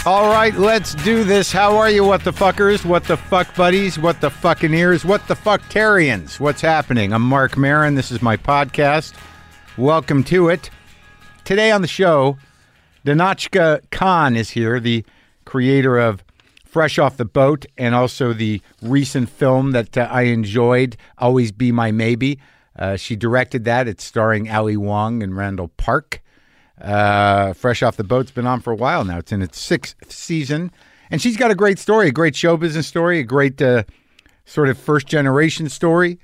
All right, let's do this. How are you, what the fuckers, what the fuck buddies, what the fucking ears, what the fucktarians? What's happening? I'm Mark Maron. This is my podcast. Welcome to it. Today on the show, Danachka Khan is here, the creator of Fresh Off the Boat and also the recent film that I enjoyed, Always Be My Maybe. She directed that. It's starring Ali Wong and Randall Park. Fresh Off the Boat's been on for a while now. It's in its 6th season. And she's got a great story, a great show business story, a great sort of first generation story.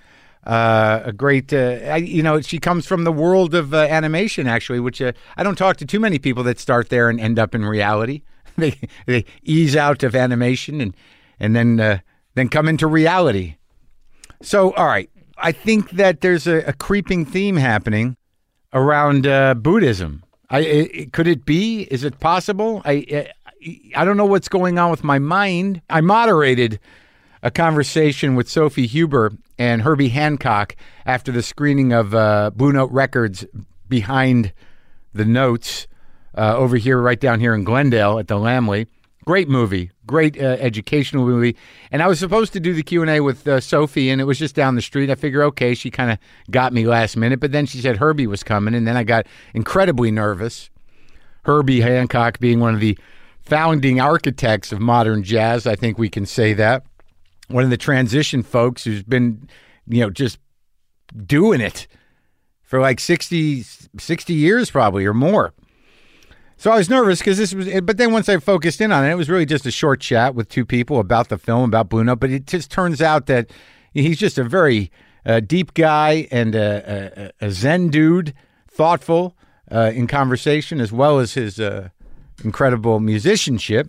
A great, she comes from the world of animation, actually, which I don't talk to too many people that start there and end up in reality. They ease out of animation and then come into reality. So, all right, I think that there's a creeping theme happening around Buddhism. Could it be? Is it possible? I don't know what's going on with my mind. I moderated a conversation with Sophie Huber and Herbie Hancock after the screening of Blue Note Records Behind the Notes over here, right down here in Glendale at the Lamley. Great movie, great educational movie. And I was supposed to do the Q&A with Sophie, and it was just down the street. I figure, okay, she kind of got me last minute, but then she said Herbie was coming, and then I got incredibly nervous. Herbie Hancock being one of the founding architects of modern jazz, I think we can say that. One of the transition folks who's been, just doing it for like 60 years probably or more. So I was nervous because but then once I focused in on it, it was really just a short chat with two people about the film, about Blue Note. But it just turns out that he's just a very deep guy and a Zen dude, thoughtful in conversation, as well as his incredible musicianship.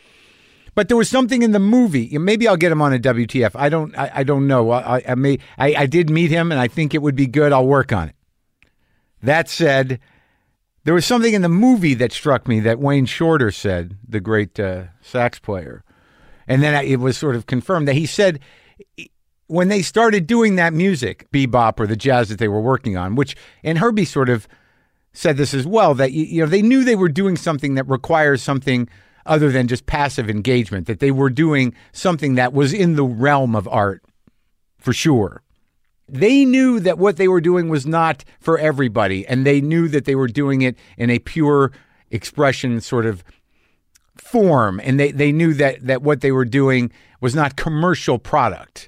But there was something in the movie. Maybe I'll get him on a WTF. I don't know. I did meet him, and I think it would be good. I'll work on it. That said, there was something in the movie that struck me that Wayne Shorter said, the great sax player. And then it was sort of confirmed that he said when they started doing that music, bebop or the jazz that they were working on, and Herbie sort of said this as well, that they knew they were doing something that requires something other than just passive engagement, that they were doing something that was in the realm of art, for sure. They knew that what they were doing was not for everybody, and they knew that they were doing it in a pure expression sort of form, and they knew that what they were doing was not commercial product.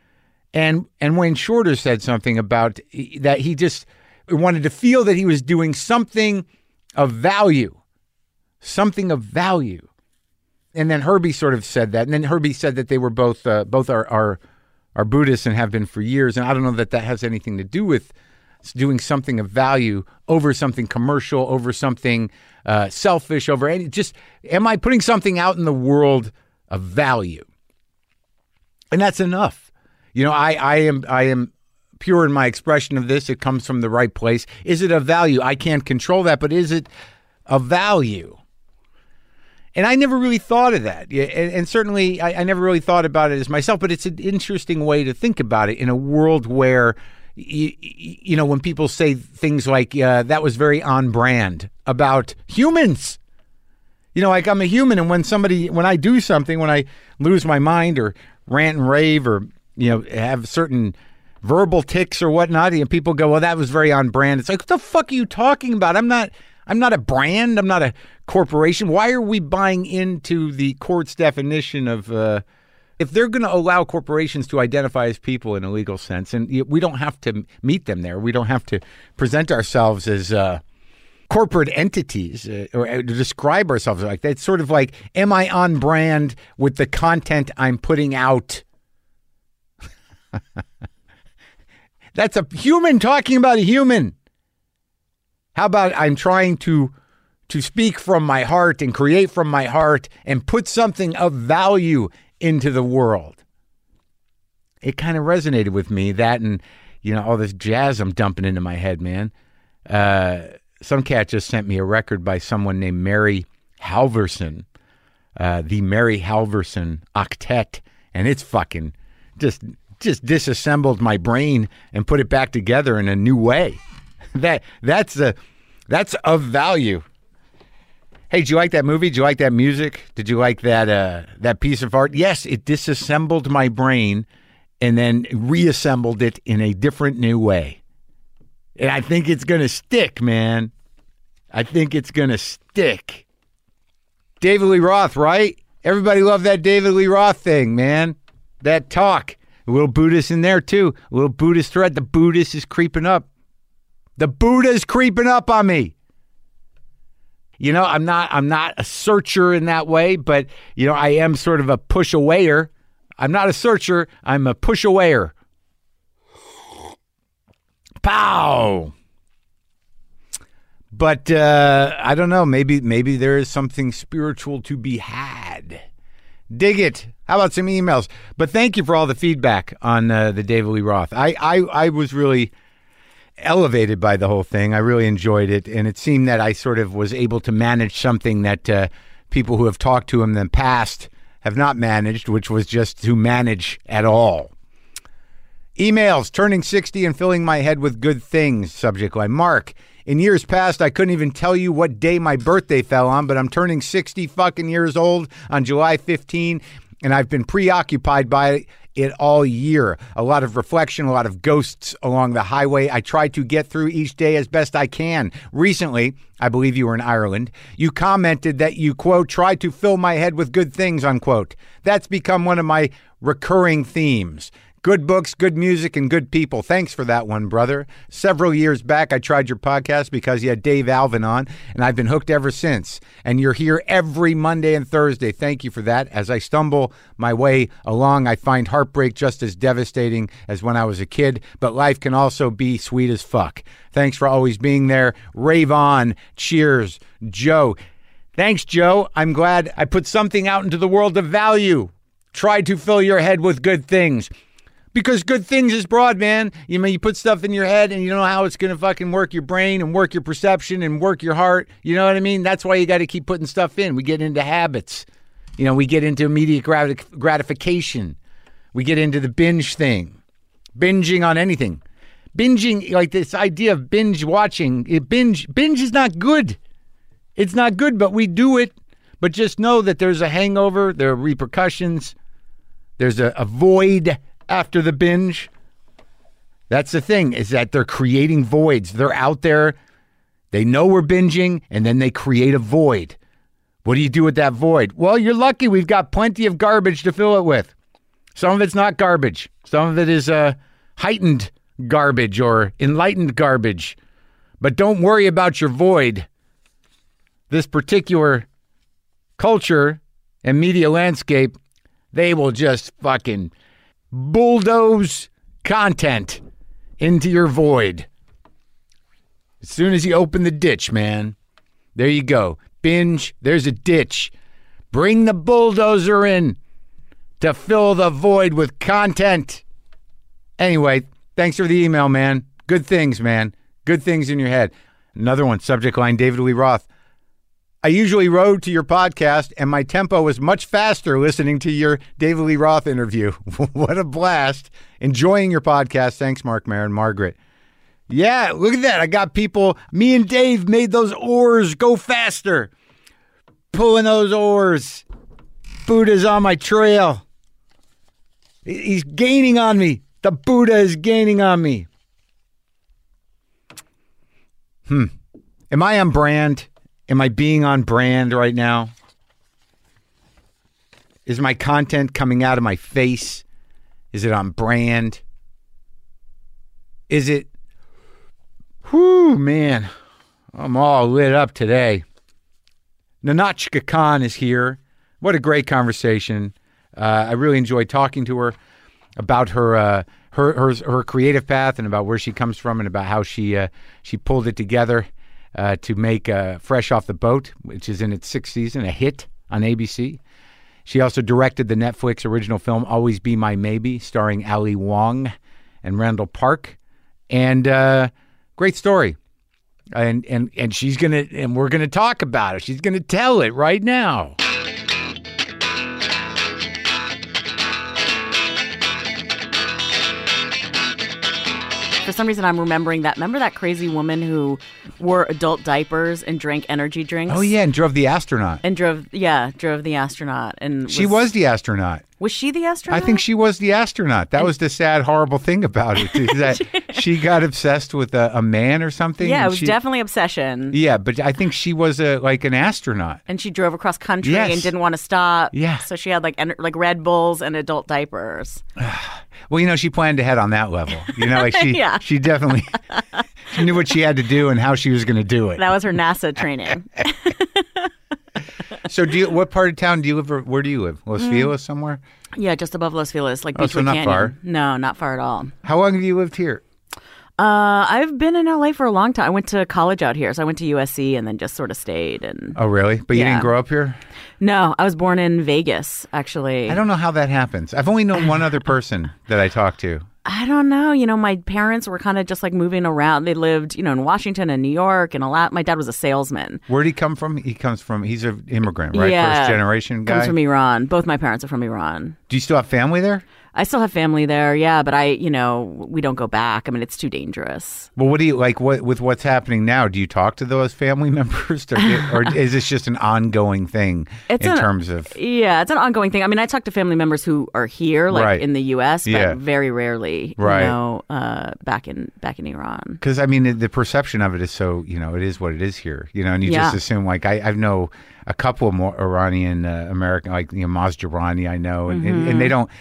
And Wayne Shorter said something about that he just wanted to feel that he was doing something of value. Something of value. And then Herbie sort of said that, and then Herbie said that they were both are Buddhists and have been for years. And I don't know that has anything to do with doing something of value over something commercial, over something selfish, over any, just, am I putting something out in the world of value? And that's enough. I am pure in my expression of this. It comes from the right place. Is it of value? I can't control that, but is it of value? And I never really thought of that. And certainly I never really thought about it as myself, but it's an interesting way to think about it in a world where, when people say things like, that was very on brand about humans, like I'm a human. And when I do something, when I lose my mind or rant and rave or, have certain verbal tics or whatnot, and people go, well, that was very on brand. It's like, what the fuck are you talking about? I'm not a brand. I'm not a corporation. Why are we buying into the court's definition of, if they're going to allow corporations to identify as people in a legal sense, and we don't have to meet them there. We don't have to present ourselves as corporate entities or to describe ourselves like that. It's sort of like, am I on brand with the content I'm putting out? That's a human talking about a human. How about I'm trying to speak from my heart and create from my heart and put something of value into the world? It kind of resonated with me, that and, all this jazz I'm dumping into my head, man. Some cat just sent me a record by someone named Mary Halverson, the Mary Halverson Octet, and it's fucking just disassembled my brain and put it back together in a new way. That's of value. Hey, did you like that movie? Did you like that music? Did you like that piece of art? Yes, it disassembled my brain and then reassembled it in a different new way. And I think it's going to stick, man. I think it's going to stick. David Lee Roth, right? Everybody loved that David Lee Roth thing, man. That talk. A little Buddhist in there, too. A little Buddhist thread. The Buddhist is creeping up. The Buddha is creeping up on me. You know, I'm not a searcher in that way, but, you know, I am sort of a push-awayer. I'm not a searcher. I'm a push-awayer. Pow! But I don't know. Maybe there is something spiritual to be had. Dig it. How about some emails? But thank you for all the feedback on the David Lee Roth. I was really elevated by the whole thing. I really enjoyed it, and it seemed that I sort of was able to manage something that people who have talked to him in the past have not managed, which was just to manage at all. Emails, turning 60 and filling my head with good things, subject line. Mark, in years past, I couldn't even tell you what day my birthday fell on, but I'm turning 60 fucking years old on July 15, and I've been preoccupied by it all year. A lot of reflection, a lot of ghosts along the highway I try to get through each day as best I can. Recently, I believe you were in Ireland, you commented that you, quote, try to fill my head with good things, unquote. That's become one of my recurring themes. Good books, good music, and good people. Thanks for that one, brother. Several years back, I tried your podcast because you had Dave Alvin on, and I've been hooked ever since. And you're here every Monday and Thursday. Thank you for that. As I stumble my way along, I find heartbreak just as devastating as when I was a kid, but life can also be sweet as fuck. Thanks for always being there. Rave on. Cheers, Joe. Thanks, Joe. I'm glad I put something out into the world of value. Try to fill your head with good things. Because good things is broad, man. You know, you put stuff in your head and you don't know how it's going to fucking work your brain and work your perception and work your heart. You know what I mean? That's why you got to keep putting stuff in. We get into habits. You know, we get into immediate gratification. We get into the binge thing. Binging on anything. Binging, like this idea of binge watching. Binge is not good. It's not good, but we do it. But just know that there's a hangover. There are repercussions. There's a void after the binge. That's the thing, is that they're creating voids. They're out there. They know we're binging, and then they create a void. What do you do with that void? Well, you're lucky. We've got plenty of garbage to fill it with. Some of it's not garbage. Some of it is heightened garbage or enlightened garbage. But don't worry about your void. This particular culture and media landscape, they will just fucking bulldoze content into your void. As soon as you open the ditch, man, there you go. Binge, there's a ditch. Bring the bulldozer in to fill the void with content. Anyway, thanks for the email, man. Good things, man. Good things in your head. Another one, subject line, David Lee Roth. I usually rode to your podcast, and my tempo was much faster listening to your David Lee Roth interview. What a blast. Enjoying your podcast. Thanks, Mark Maron. Margaret. Yeah, look at that. I got people. Me and Dave made those oars go faster. Pulling those oars. Buddha's on my trail. He's gaining on me. The Buddha is gaining on me. Am I on brand? Am I being on brand right now? Is my content coming out of my face? Is it on brand? Is it? Whew, man. I'm all lit up today. Nahnatchka Khan is here. What a great conversation. I really enjoyed talking to her about her creative path and about where she comes from and about how she pulled it together to make Fresh Off the Boat, which is in its sixth season, a hit on ABC. She also directed the Netflix original film Always Be My Maybe, starring Ali Wong and Randall Park. And great story. And she's gonna, and we're gonna talk about it. She's gonna tell it right now. for some reason I'm remembering that. Remember that crazy woman who wore adult diapers and drank energy drinks? Oh yeah, and drove the astronaut. And drove the astronaut. And She was the astronaut. Was she the astronaut? I think she was the astronaut. That was the sad, horrible thing about it, is that she got obsessed with a man or something. Yeah, it was definitely obsession. Yeah, but I think she was like an astronaut. And she drove across country Yes. and didn't want to stop. Yeah. So she had like Red Bulls and adult diapers. Well, she planned ahead on that level. Like she, Yeah. she definitely she knew what she had to do and how she was going to do it. That was her NASA training. So, what part of town do you live? Or where do you live? Los Feliz somewhere? Yeah, just above Los Feliz, like Oh, so Beechwood not Canyon. far. No, not far at all. How long have you lived here? I've been in LA for a long time. I went to college out here, so I went to USC and then just sort of stayed. And Oh, really? But you Yeah. didn't grow up here? no, I was born in Vegas, actually. I don't know how that happens. I've only known one other person that I talked to. I don't know. My parents were kind of just like moving around. They lived, in Washington and New York and a lot. My dad was a salesman. Where'd he come from? He's an immigrant, right? Yeah. First generation guy? Comes from Iran. Both my parents are from Iran. Do you still have family there? I still have family there, yeah, but we don't go back. I mean, it's too dangerous. Well, what do you like? With what's happening now? Do you talk to those family members, or is this just an ongoing thing terms of? Yeah, it's an ongoing thing. I mean, I talk to family members who are here, like Right. in the U.S., but Yeah. very rarely, Right. back in Iran. Because I mean, the perception of it is so it is what it is here, and you Yeah. just assume like I know a couple of more Iranian American, like Masjirani, I know, and they don't.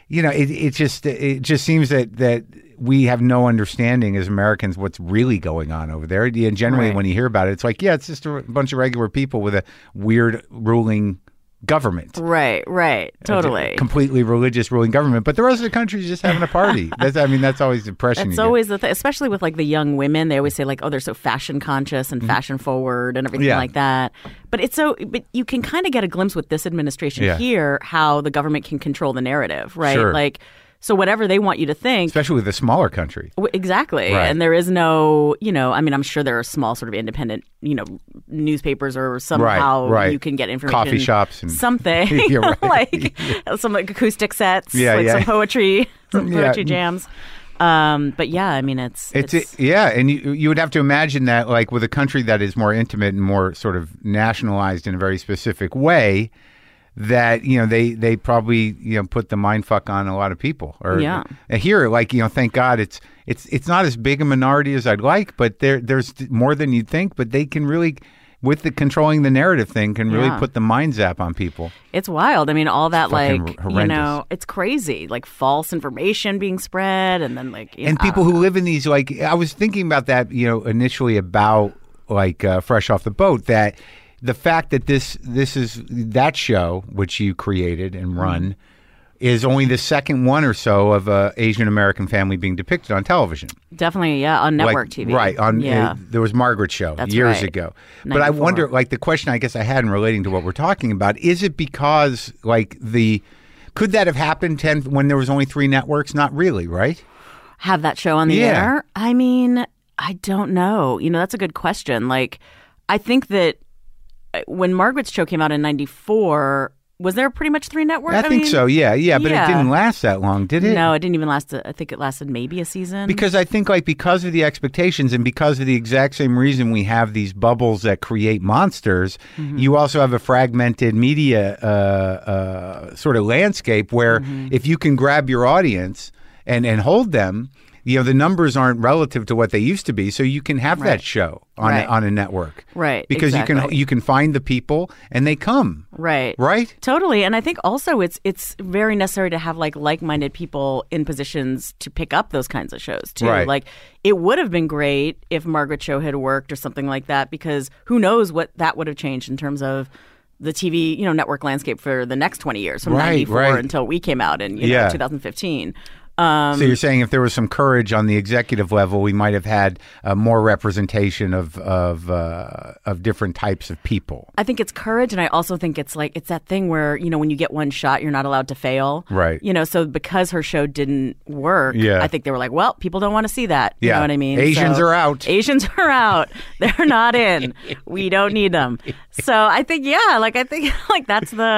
It just seems that we have no understanding as Americans what's really going on over there. And generally, Right. when you hear about it, it's like, yeah, it's just a bunch of regular people with a weird ruling government. Right, totally. A completely religious ruling government. But the rest of the country is just having a party. That's always the impression That's you always the thing, especially with like the young women. They always say like, oh, they're so fashion conscious and fashion forward and everything Yeah. like that. But but you can kind of get a glimpse with this administration Yeah. here how the government can control the narrative, right? Sure. Like, so whatever they want you to think. Especially with a smaller country. Exactly. Right. And there is no, I mean, I'm sure there are small sort of independent, newspapers or somehow Right. you can get information. Coffee shops and something. You're right. Like some like acoustic sets, Yeah, like yeah. some poetry Yeah. jams. But yeah, I mean, it's yeah, and you would have to imagine that like with a country that is more intimate and more sort of nationalized in a very specific way, that they probably put the mind fuck on a lot of people. Or Yeah. here, like thank God it's not as big a minority as I'd like, but there's more than you'd think. But they can really, with the controlling the narrative thing, can really Yeah. put the mind zap on people. It's wild. I mean, all that fucking like horrendous. it's crazy. Like false information being spread, and then like And people who live in these, like, I was thinking about that, initially about like Fresh Off the Boat, that the fact that this is that show which you created and run is only the second one or so of a Asian American family being depicted on television. definitely on network TV. Right. Yeah. There was Margaret's show That's years right. ago. But I 94. wonder, like, the question I guess I had in relating to what we're talking about, is it because, like, could that have happened when there was only 3 networks? Not really, right? Have that show on the Yeah. air? I mean, I don't know. That's a good question. Like, I think that when Margaret's show came out in 94, was there pretty much 3 networks? I think mean, so, yeah, but it yeah. didn't last that long, did it? No, it didn't even last. I think it lasted maybe a season. Because I think, like, because of the expectations and because of the exact same reason we have these bubbles that create monsters, you also have a fragmented media sort of landscape where if you can grab your audience and hold them, the numbers aren't relative to what they used to be, so you can have that show on a network, Right, Because exactly. you can find the people and they come, right. Totally. And I think also it's very necessary to have like-minded people in positions to pick up those kinds of shows too. Right. Like it would have been great if Margaret's show had worked or something like that, because who knows what that would have changed in terms of the TV, network landscape for the next 20 years from 94 until we came out in 2015. So you're saying if there was some courage on the executive level, we might have had more representation of different types of people. I think it's courage, and I also think it's that thing where when you get one shot, you're not allowed to fail. Right. So because her show didn't work, Yeah. I think they were like, well, people don't want to see that. You Yeah. know what I mean? Asians are out. Asians are out. They're not in. We don't need them. So I think, I think that's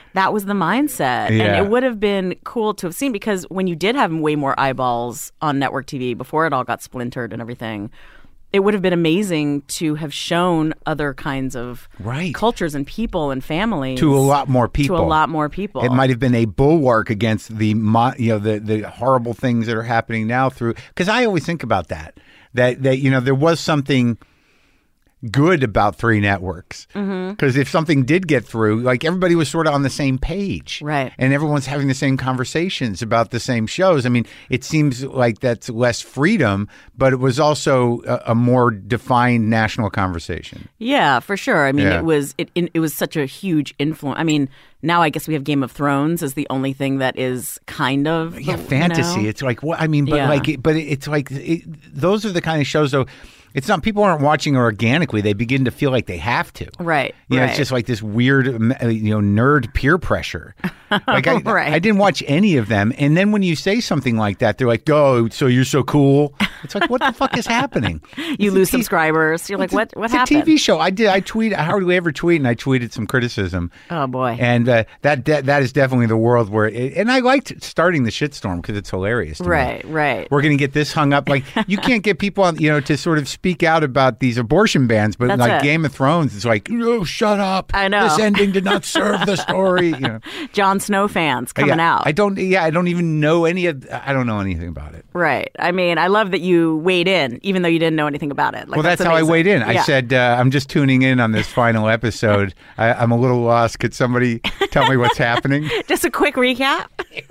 That was the mindset. Yeah. And it would have been cool to have seen, because when you did have way more eyeballs on network TV before it all got splintered and everything, it would have been amazing to have shown other kinds of cultures and people and families. To a lot more people. It might have been a bulwark against the horrible things that are happening now through, because I always think about that there was something good about three networks, because if something did get through, like, everybody was sort of on the same page, right? And everyone's having the same conversations about the same shows. I mean, it seems like that's less freedom, but it was also a more defined national conversation. Yeah, for sure. I mean, it was such a huge influence. I mean, now I guess we have Game of Thrones as the only thing that is kind of fantasy. It's like, what I mean, but it's like those are the kind of shows though. It's not, people aren't watching organically. They begin to feel like they have to. Right. It's just like this weird, nerd peer pressure. Like I didn't watch any of them. And then when you say something like that, they're like, "Oh, so you're so cool." It's like, what the fuck is happening? You lose subscribers. You're like, what happened? It's a TV show. I tweet. I hardly ever tweet, and I tweeted some criticism. Oh boy. And that is definitely the world where. And I liked starting the shitstorm because it's hilarious. Right. We're going to get this hung up. Like, you can't get people on, to sort of speak out about these abortion bans, but like Game of Thrones, it's like, shut up. I know. This ending did not serve the story. Jon Snow fans coming out. I don't even know I don't know anything about it. Right. I mean, I love that you weighed in, even though you didn't know anything about it. Like, well, that's how I weighed in. I said, I'm just tuning in on this final episode. I'm a little lost. Could somebody tell me what's happening? Just a quick recap.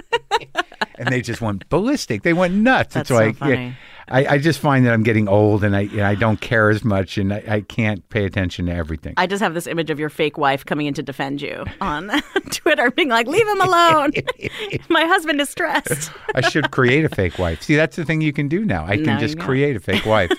And they just went ballistic. They went nuts. That's it's like, so funny. I just find that I'm getting old, and I don't care as much, and I can't pay attention to everything. I just have this image of your fake wife coming in to defend you on Twitter, being like, "Leave him alone. My husband is stressed." I should create a fake wife. See, that's the thing you can do now. I can just create a fake wife.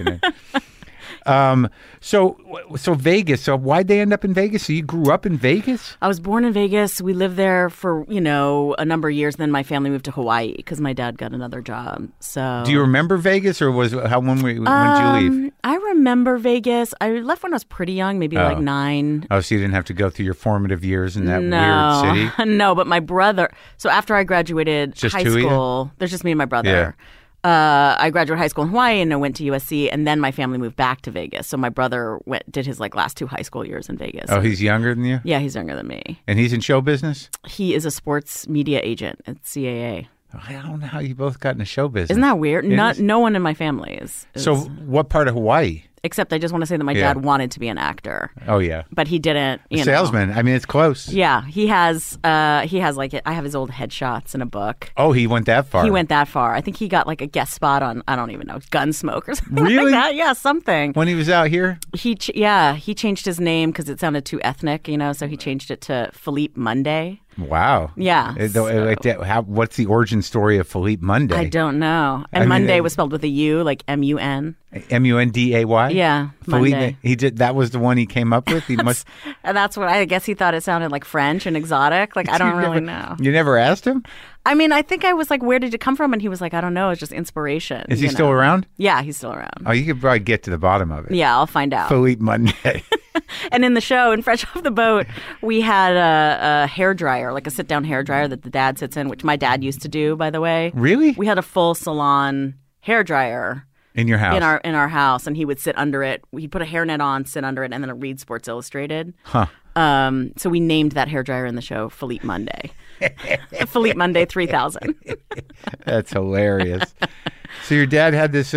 So Vegas. So why'd they end up in Vegas? So you grew up in Vegas? I was born in Vegas. We lived there for, a number of years. Then my family moved to Hawaii because my dad got another job. So do you remember Vegas, or when did you leave? I remember Vegas. I left when I was pretty young, maybe like 9. Oh, so you didn't have to go through your formative years in that weird city? No, but my brother. So after I graduated high school, there's just me and my brother. Yeah. I graduated high school in Hawaii, and I went to USC, and then my family moved back to Vegas. So my brother did his last 2 high school years in Vegas. Oh, he's younger than you? Yeah, he's younger than me. And he's in show business? He is a sports media agent at CAA. I don't know how you both got into show business. Isn't that weird? No one in my family is. So what part of Hawaii? Except I just want to say that my dad wanted to be an actor. Oh yeah, but he didn't. Salesman. I mean, it's close. Yeah, he has like I have his old headshots in a book. Oh, he went that far. He went that far. I think he got like a guest spot on, I don't even know, Gunsmoke or something really? like that. Yeah, something. When he was out here, he changed his name because it sounded too ethnic, so he changed it to Philippe Monday. Wow. Yeah. What's the origin story of Philippe Monday? I don't know. And Monday was spelled with a U, like M-U-N. M-U-N-D-A-Y? Yeah, Philippe, Monday. He did. That was the one he came up with? And that's what I guess he thought it sounded like French and exotic. Like, I don't really know. You never asked him? I mean, I think I was like, where did it come from? And he was like, I don't know. It's just inspiration. Is he still around? Yeah, he's still around. Oh, you could probably get to the bottom of it. Yeah, I'll find out. Philippe Monday. And in the show, in Fresh Off the Boat, we had a hairdryer, like a sit-down hairdryer that the dad sits in, which my dad used to do, by the way. Really? We had a full salon hairdryer. In your house? In our house, and he would sit under it. He'd put a hairnet on, sit under it, and then read Sports Illustrated. Huh. So we named that hairdryer in the show Philippe Monday. Philippe Monday 3000. That's hilarious. So your dad had this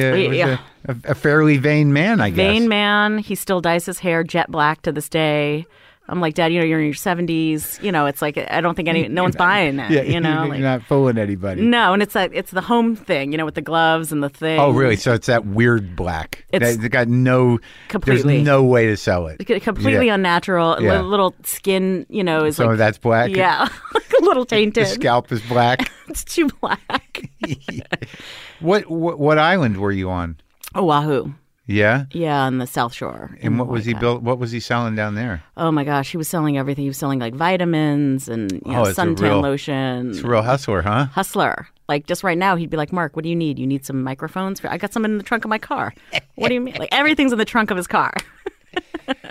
a fairly vain man, I guess. Vain man. He still dyes his hair jet black to this day. I'm like, Dad, you're in your 70s. It's like, I don't think no one's buying it. You're not fooling anybody. No, and it's the home thing, with the gloves and the thing. Oh, really? So it's that weird black. It's got completely. There's no way to sell it. Completely unnatural. Yeah. Little skin, is some of that's black. Yeah, a little tainted. The scalp is black. It's too black. What island were you on? Oahu. Yeah? Yeah, on the South Shore. And what was he selling down there? Oh my gosh, he was selling everything. He was selling like vitamins and suntan lotion. It's a real hustler, huh? Hustler. Like just right now, he'd be like, Mark, what do you need? You need some microphones? I got some in the trunk of my car. What do you mean? Like everything's in the trunk of his car.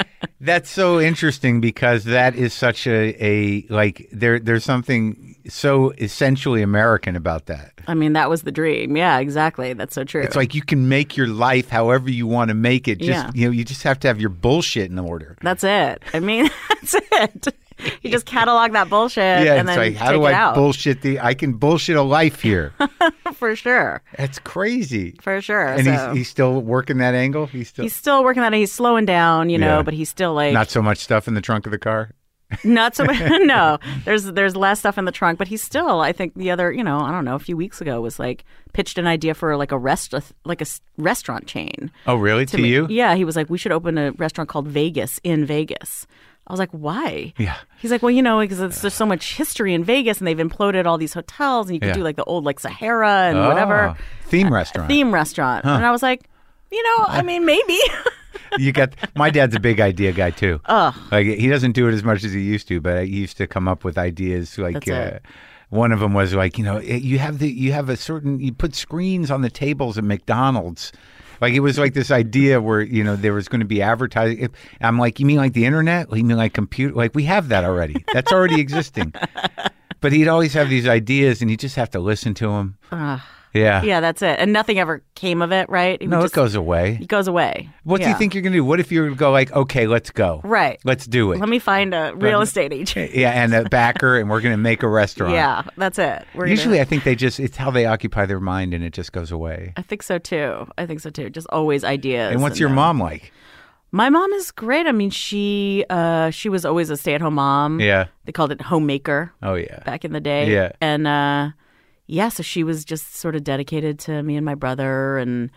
That's so interesting because that is such a like there's something so essentially American about that. I mean, that was the dream. Yeah, exactly. That's so true. It's like you can make your life however you want to make it. Just you just have to have your bullshit in order. That's it. I mean, that's it. You just catalog that bullshit and then like, how do I bullshit I can bullshit a life here. For sure. That's crazy. For sure. And he's still working that angle? He's still working that. He's slowing down, you know, but he's still like... Not so much stuff in the trunk of the car? Not so much. No. There's less stuff in the trunk, but he's still, I think the other, I don't know, a few weeks ago was like pitched an idea for like a restaurant chain. Oh, really? To you? Yeah. He was like, we should open a restaurant called Vegas in Vegas. I was like, why? Yeah. He's like, well, because there's so much history in Vegas and they've imploded all these hotels and you can do like the old like Sahara and whatever. Theme restaurant. Huh. And I was like, I mean, maybe. My dad's a big idea guy too. Like he doesn't do it as much as he used to, but he used to come up with ideas like one of them was like, you put screens on the tables at McDonald's. Like it was like this idea where, there was going to be advertising. I'm like, you mean like the internet? You mean like computer? Like we have that already. That's already existing. But he'd always have these ideas and you just have to listen to him. Yeah. Yeah, that's it. And nothing ever came of it, right? It goes away. It goes away. What do you think you're going to do? What if you go like, okay, let's go. Right. Let's do it. Let me find a real estate agent. Yeah, and a backer, and we're going to make a restaurant. Yeah, that's it. Usually I think it's how they occupy their mind and it just goes away. I think so too. Just always ideas. And what's your mom like? My mom is great. I mean, she was always a stay-at-home mom. Yeah. They called it homemaker. Oh, yeah. Back in the day. Yeah. And so she was just sort of dedicated to me and my brother, and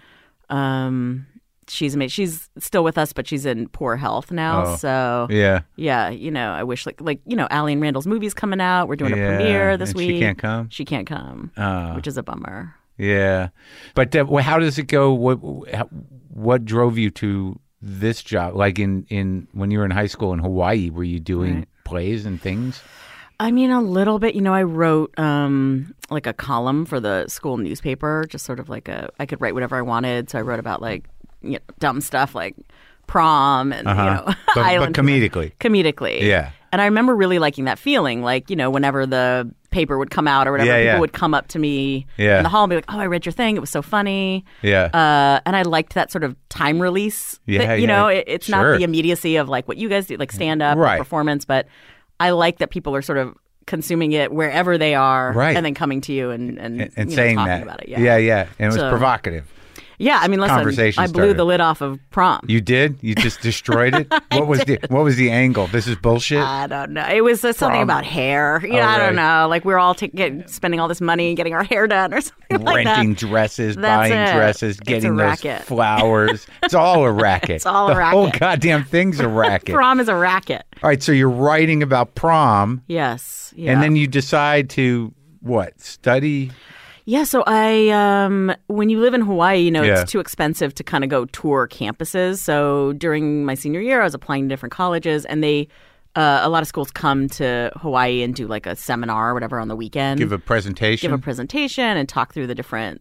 she's still with us, but she's in poor health now. Oh. So yeah, I wish like Allie and Randall's movie's coming out. We're doing a premiere this week. She can't come. She can't come, which is a bummer. Yeah, but how does it go? What drove you to this job? Like in when you were in high school in Hawaii, were you doing plays and things? I mean, a little bit. I wrote like a column for the school newspaper, just sort of like I could write whatever I wanted. So I wrote about like dumb stuff like prom and but comedically. Comedically, yeah. And I remember really liking that feeling, like whenever the paper would come out or whatever, people would come up to me in the hall and be like, "Oh, I read your thing. It was so funny." Yeah. And I liked that sort of time release. Yeah. It's not the immediacy of like what you guys do, like stand up or performance, but I like that people are sort of consuming it wherever they are, and then coming to you and saying talking that about it. Yeah. And it was provocative. Yeah, I mean, listen, I blew the lid off of prom. You did? You just destroyed it? What was the angle? This is bullshit? I don't know. It was something about hair. I don't know. Like we're all spending all this money getting our hair done or something like that. Renting dresses, buying dresses, getting those flowers. It's all a racket. It's all a racket. The whole goddamn thing's a racket. Prom is a racket. All right, so you're writing about prom. Yes. Yeah. And then you decide to, study? Yeah, so when you live in Hawaii, it's too expensive to kind of go tour campuses. So during my senior year, I was applying to different colleges, and a lot of schools come to Hawaii and do like a seminar or whatever on the weekend. Give a presentation and talk through the different,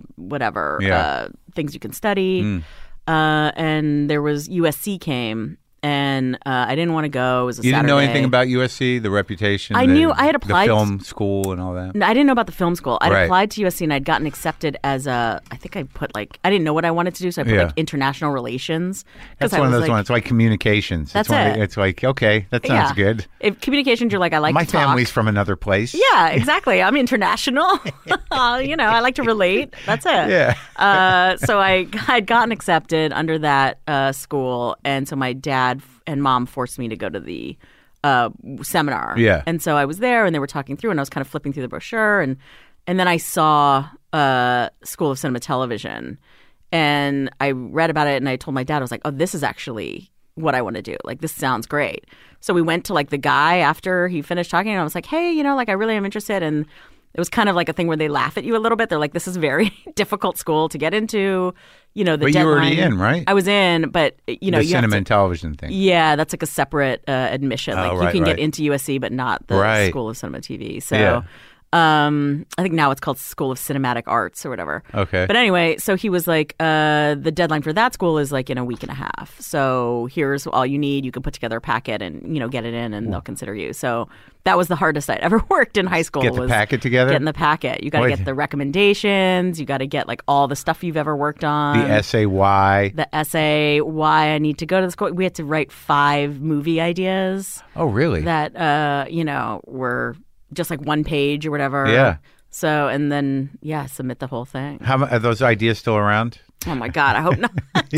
things you can study. And there was USC came. And I didn't want to go. It was a Saturday. You didn't know anything about USC, the reputation? I knew. I had applied. The film school and all that? No, I didn't know about the film school. I'd applied to USC and I'd gotten accepted as I think I put I didn't know what I wanted to do, so I put international relations. That's one of those ones. It's like communications. That's it. It's like, okay, that sounds good. If communications, you're like, I like My to talk. My family's from another place. Yeah, exactly. I'm international. I like to relate. That's it. Yeah. So I'd gotten accepted under that school, and so my dad and mom forced me to go to the seminar. Yeah. And so I was there, and they were talking through, and I was kind of flipping through the brochure, and then I saw School of Cinema Television, and I read about it, and I told my dad, I was like, oh, this is actually what I want to do. Like, this sounds great. So we went to like the guy after he finished talking, and I was like, hey, I really am interested. And it was kind of like a thing where they laugh at you a little bit. They're like, this is a very difficult school to get into. The but deadline. You were already in, right? I was in, but the cinema and television thing. Yeah, that's like a separate admission. Like you can get into USC, but not the School of Cinema TV. So I think now it's called School of Cinematic Arts or whatever. Okay. But anyway, so he was like, the deadline for that school is like in a week and a half. So here's all you need. You can put together a packet and, get it in and they'll consider you. So that was the hardest I'd ever worked in high school. Get the packet together? Getting the packet. You got to get the recommendations. You got to get like all the stuff you've ever worked on. The essay, why? The essay, why I need to go to the school. We had to write 5 movie ideas. Oh, really? That, were just like one page or whatever. Yeah. So, and then, submit the whole thing. Are those ideas still around? Oh, my God. I hope not.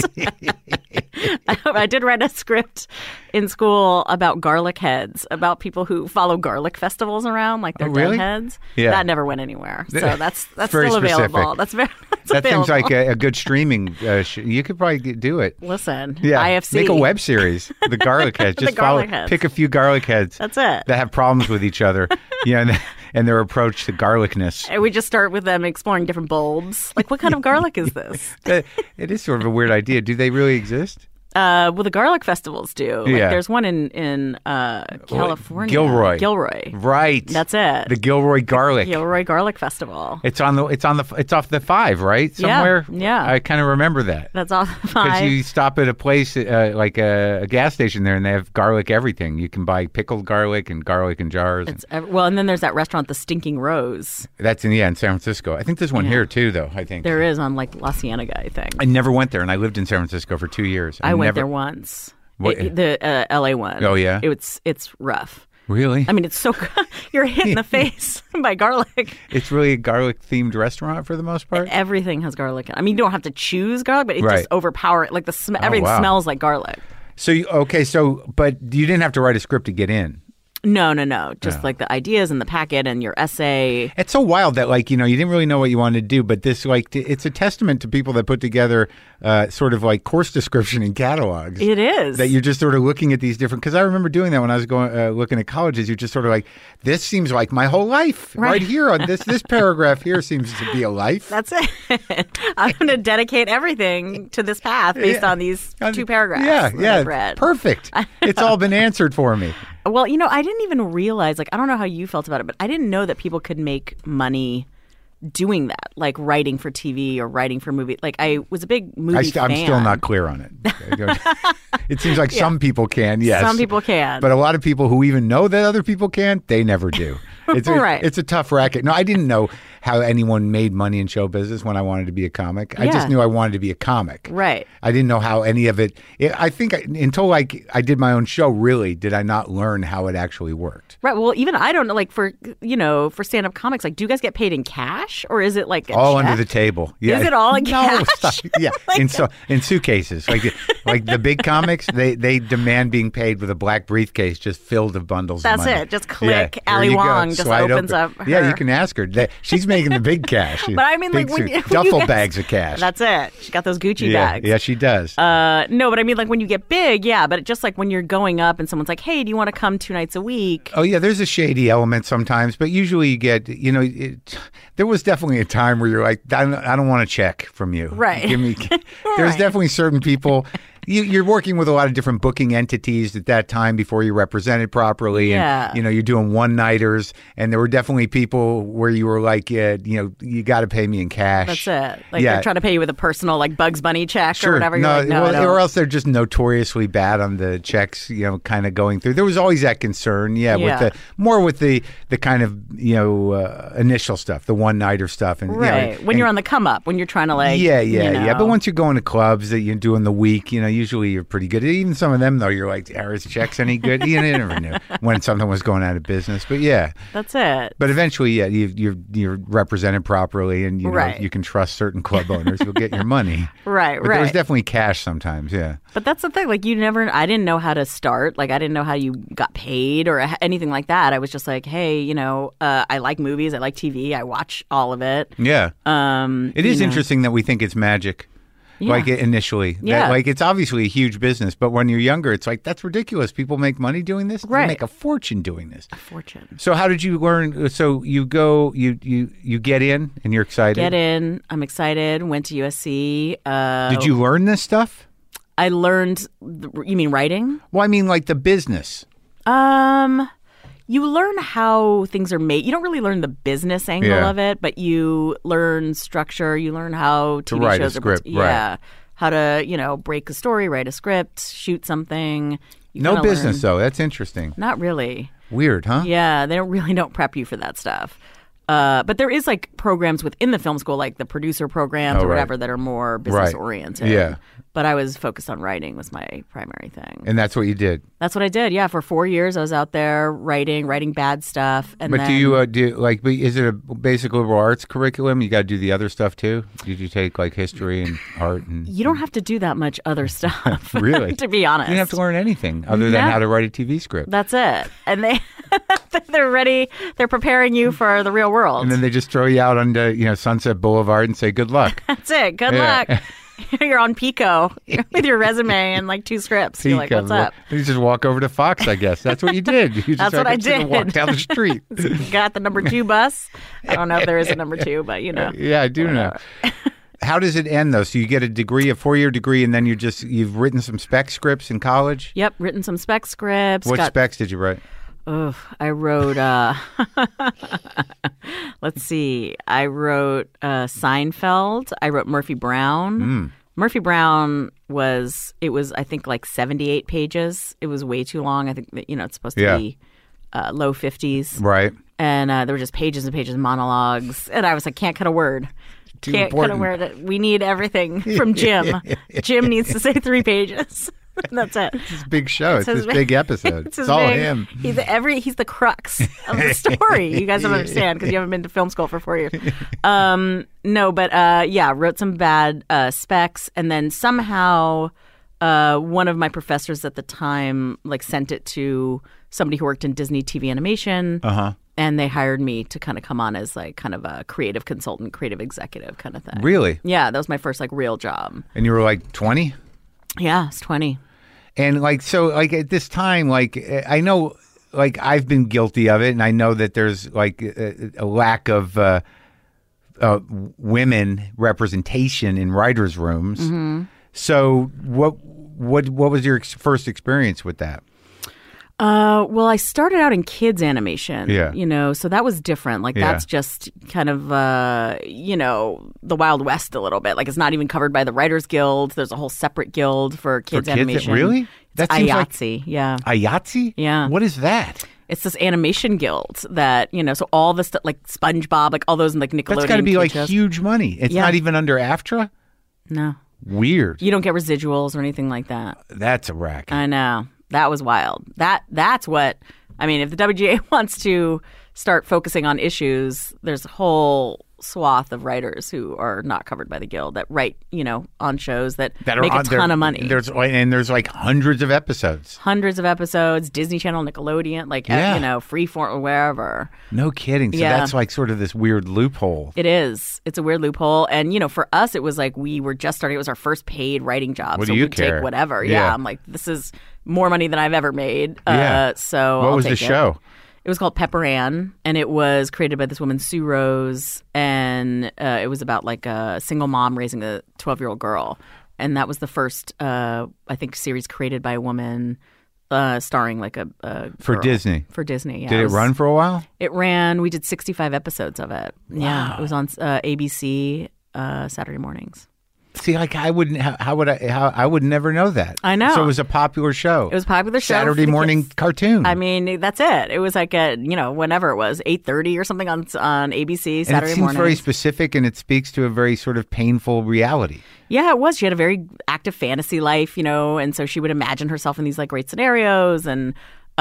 I did write a script in school about garlic heads, about people who follow garlic festivals around, like they're really? dead heads. Yeah. That never went anywhere. So that's very still available. Specific. That's that available. seems like a good streaming. You could probably do it. Listen, yeah. IFC. Make a web series. The garlic heads. Just heads. Pick a few garlic heads. That's it. That have problems with each other. And their approach to garlicness. And we just start with them exploring different bulbs. Like, what kind of garlic is this? It is sort of a weird idea. Do they really exist? Well, the garlic festivals do. Like, there's one in California. Gilroy. Right. That's it. The Gilroy Garlic. Gilroy Garlic Festival. It's off the 5, right? Somewhere. Yeah. I kind of remember that. That's off the 5. Because you stop at a place like a gas station there, and they have garlic everything. You can buy pickled garlic and garlic in jars. And then there's that restaurant, The Stinking Rose. That's in San Francisco. I think there's one here too, though. I think there is on like La Cienega. I think I never went there, and I lived in San Francisco for 2 years. I went there once. The LA one. Oh yeah. It's rough. Really? I mean, it's so you're hit in the face by garlic. It's really a garlic-themed restaurant for the most part? Everything has garlic. I mean, you don't have to choose garlic, but it just overpowers. Like everything smells like garlic. So, but you didn't have to write a script to get in. No. Just like the ideas and the packet and your essay. It's so wild that you didn't really know what you wanted to do, but this it's a testament to people that put together sort of like course description and catalogs. It is. That you're just sort of looking at these different, because I remember doing that when I was going looking at colleges. You're just sort of like, this seems like my whole life right here on this paragraph here seems to be a life. That's it. I'm going to dedicate everything to this path based on these 2 paragraphs. Yeah. I've read. Perfect. It's all been answered for me. Well, I didn't even realize, I don't know how you felt about it, but I didn't know that people could make money doing that, like writing for TV or writing for movie. Like, I was a big movie fan. I'm still not clear on it. It seems like some people can, yes. Some people can. But a lot of people who even know that other people can, they never do. It's a tough racket. No, I didn't know how anyone made money in show business when I wanted to be a comic. I just knew I wanted to be a comic. Right. I didn't know how any of it. I think until I did my own show, really, did I not learn how it actually worked. Right. Well, even I don't know. Like for stand-up comics, like, do you guys get paid in cash or is it like all check? Under the table? Yeah. Is it all in cash? Yeah. In suitcases. Like the big comics, they demand being paid with a black briefcase just filled with bundles of money. That's it. Just click. Ali Wong just opens up her. Yeah, you can ask her. She's making the big cash. But I mean, like when duffel bags of cash. That's it. She got those Gucci bags. Yeah, she does. No, but I mean, like when you get big, but just like when you're going up and someone's like, "Hey, do you want to come 2 nights a week?" Oh yeah, there's a shady element sometimes, but usually you get, there was definitely a time where you're like, I don't want a check from you. Right. Give me. There's definitely certain people. You're working with a lot of different booking entities at that time before you're represented properly. And, you're doing one-nighters. And there were definitely people where you were like, you got to pay me in cash. That's it. Like they're trying to pay you with a personal, like, Bugs Bunny check or whatever. You're or else they're just notoriously bad on the checks, kind of going through. There was always that concern, with the kind of, initial stuff, the one-nighter stuff. And, when you're on the come-up, when you're trying to, like, But once you're going to clubs that you're doing the week, usually you're pretty good. Even some of them, though, you're like, are his checks any good? You never knew when something was going out of business. But that's it. But eventually, you're represented properly, and you can trust certain club owners. You'll get your money. But there was definitely cash sometimes. Yeah. But that's the thing. Like I didn't know how to start. Like I didn't know how you got paid or anything like that. I was just like, hey, I like movies. I like TV. I watch all of it. Yeah. It is interesting that we think it's magic. Like initially. Like it's obviously a huge business, but when you're younger, it's like, that's ridiculous. People make money doing this? They make a fortune doing this. A fortune. So how did you learn? So you go, you get in and you're excited? Get in. I'm excited. Went to USC. Did you learn this stuff? I learned, you mean writing? Well, I mean like the business. You learn how things are made. You don't really learn the business angle of it, but you learn structure. You learn how TV to write shows a script, right. How to, break a story, write a script, shoot something. No business, though. That's interesting. Not really. Weird, huh? Yeah, they don't prep you for that stuff. But there is like programs within the film school, like the producer programs or whatever, that are more business oriented. Yeah. But I was focused on writing was my primary thing. And that's what you did? That's what I did, yeah. For 4 years, I was out there writing bad stuff. And but then, do you, is it a basic liberal arts curriculum? You got to do the other stuff too? Did you take like history and art? And you don't have to do that much other stuff. Really? To be honest. You didn't have to learn anything other than how to write a TV script. That's it. And they're ready. They're preparing you for the real world. And then they just throw you out onto, Sunset Boulevard and say, good luck. That's it. Good luck. You're on Pico with your resume and like 2 scripts. You're like, what's up? You just walk over to Fox, I guess. That's what you did. You just That's what I did. Walk down the street. Got the number 2 bus. I don't know if there is a number 2, but Yeah, I do know. How does it end, though? So you get a 4-year degree, and then you've written some spec scripts in college? Yep, written some spec scripts. What specs did you write? Oh, I wrote, let's see. I wrote Seinfeld. I wrote Murphy Brown. Murphy Brown was, I think, like 78 pages. It was way too long. I think, it's supposed to be low 50s. Right. And there were just pages and pages of monologues. And I was like, can't cut a word. Can't cut a word. We need everything from Jim. Jim needs to say 3 pages. That's it. It's this big show. It's this big episode. It's all him. He's the crux of the story. You guys don't understand because you haven't been to film school for 4 years. Wrote some bad specs, and then somehow one of my professors at the time sent it to somebody who worked in Disney TV animation. And they hired me to kind of come on as kind of a creative consultant, creative executive kind of thing. Really? Yeah, that was my first real job. And you were 20? Yeah, I was 20. And at this time, I know, I've been guilty of it, and I know that there's a lack of women representation in writers' rooms. Mm-hmm. So what was your first experience with that? Well, I started out in kids animation, so that was different. That's just kind of, the Wild West a little bit. It's not even covered by the Writers Guild. There's a whole separate guild for kids animation. Really? That IATSE, yeah. IATSE? Yeah. What is that? It's this animation guild that, so all the stuff, SpongeBob, all those in Nickelodeon. That's got to be huge money. It's not even under AFTRA? No. Weird. You don't get residuals or anything like that. That's a racket. I know. That was wild. That's what, if the WGA wants to start focusing on issues, there's a whole swath of writers who are not covered by the Guild that write, on shows that make a ton of money. There's hundreds of episodes. Hundreds of episodes, Disney Channel, Nickelodeon, Freeform, wherever. No kidding. So that's sort of this weird loophole. It is. It's a weird loophole. And, for us, it was we were just starting. It was our first paid writing job. What do you care? Take whatever. Yeah. I'm this is more money than I've ever made. So what I'll was the show? It was called Pepper Ann, and it was created by this woman, Sue Rose, and it was about a single mom raising a 12-year-old girl. And that was the first, I think, series created by a woman starring a For girl. Disney? For Disney, yeah. Did it run for a while? It ran. We did 65 episodes of it. Wow. Yeah, it was on ABC Saturday mornings. See, I wouldn't. I would never know that. I know. So it was a popular show. It was a popular show. Saturday morning cartoon. That's it. It was whenever it was 8:30 or something on ABC Saturday morning. And it seems very specific, and it speaks to a very sort of painful reality. Yeah, it was. She had a very active fantasy life, and so she would imagine herself in these great scenarios, and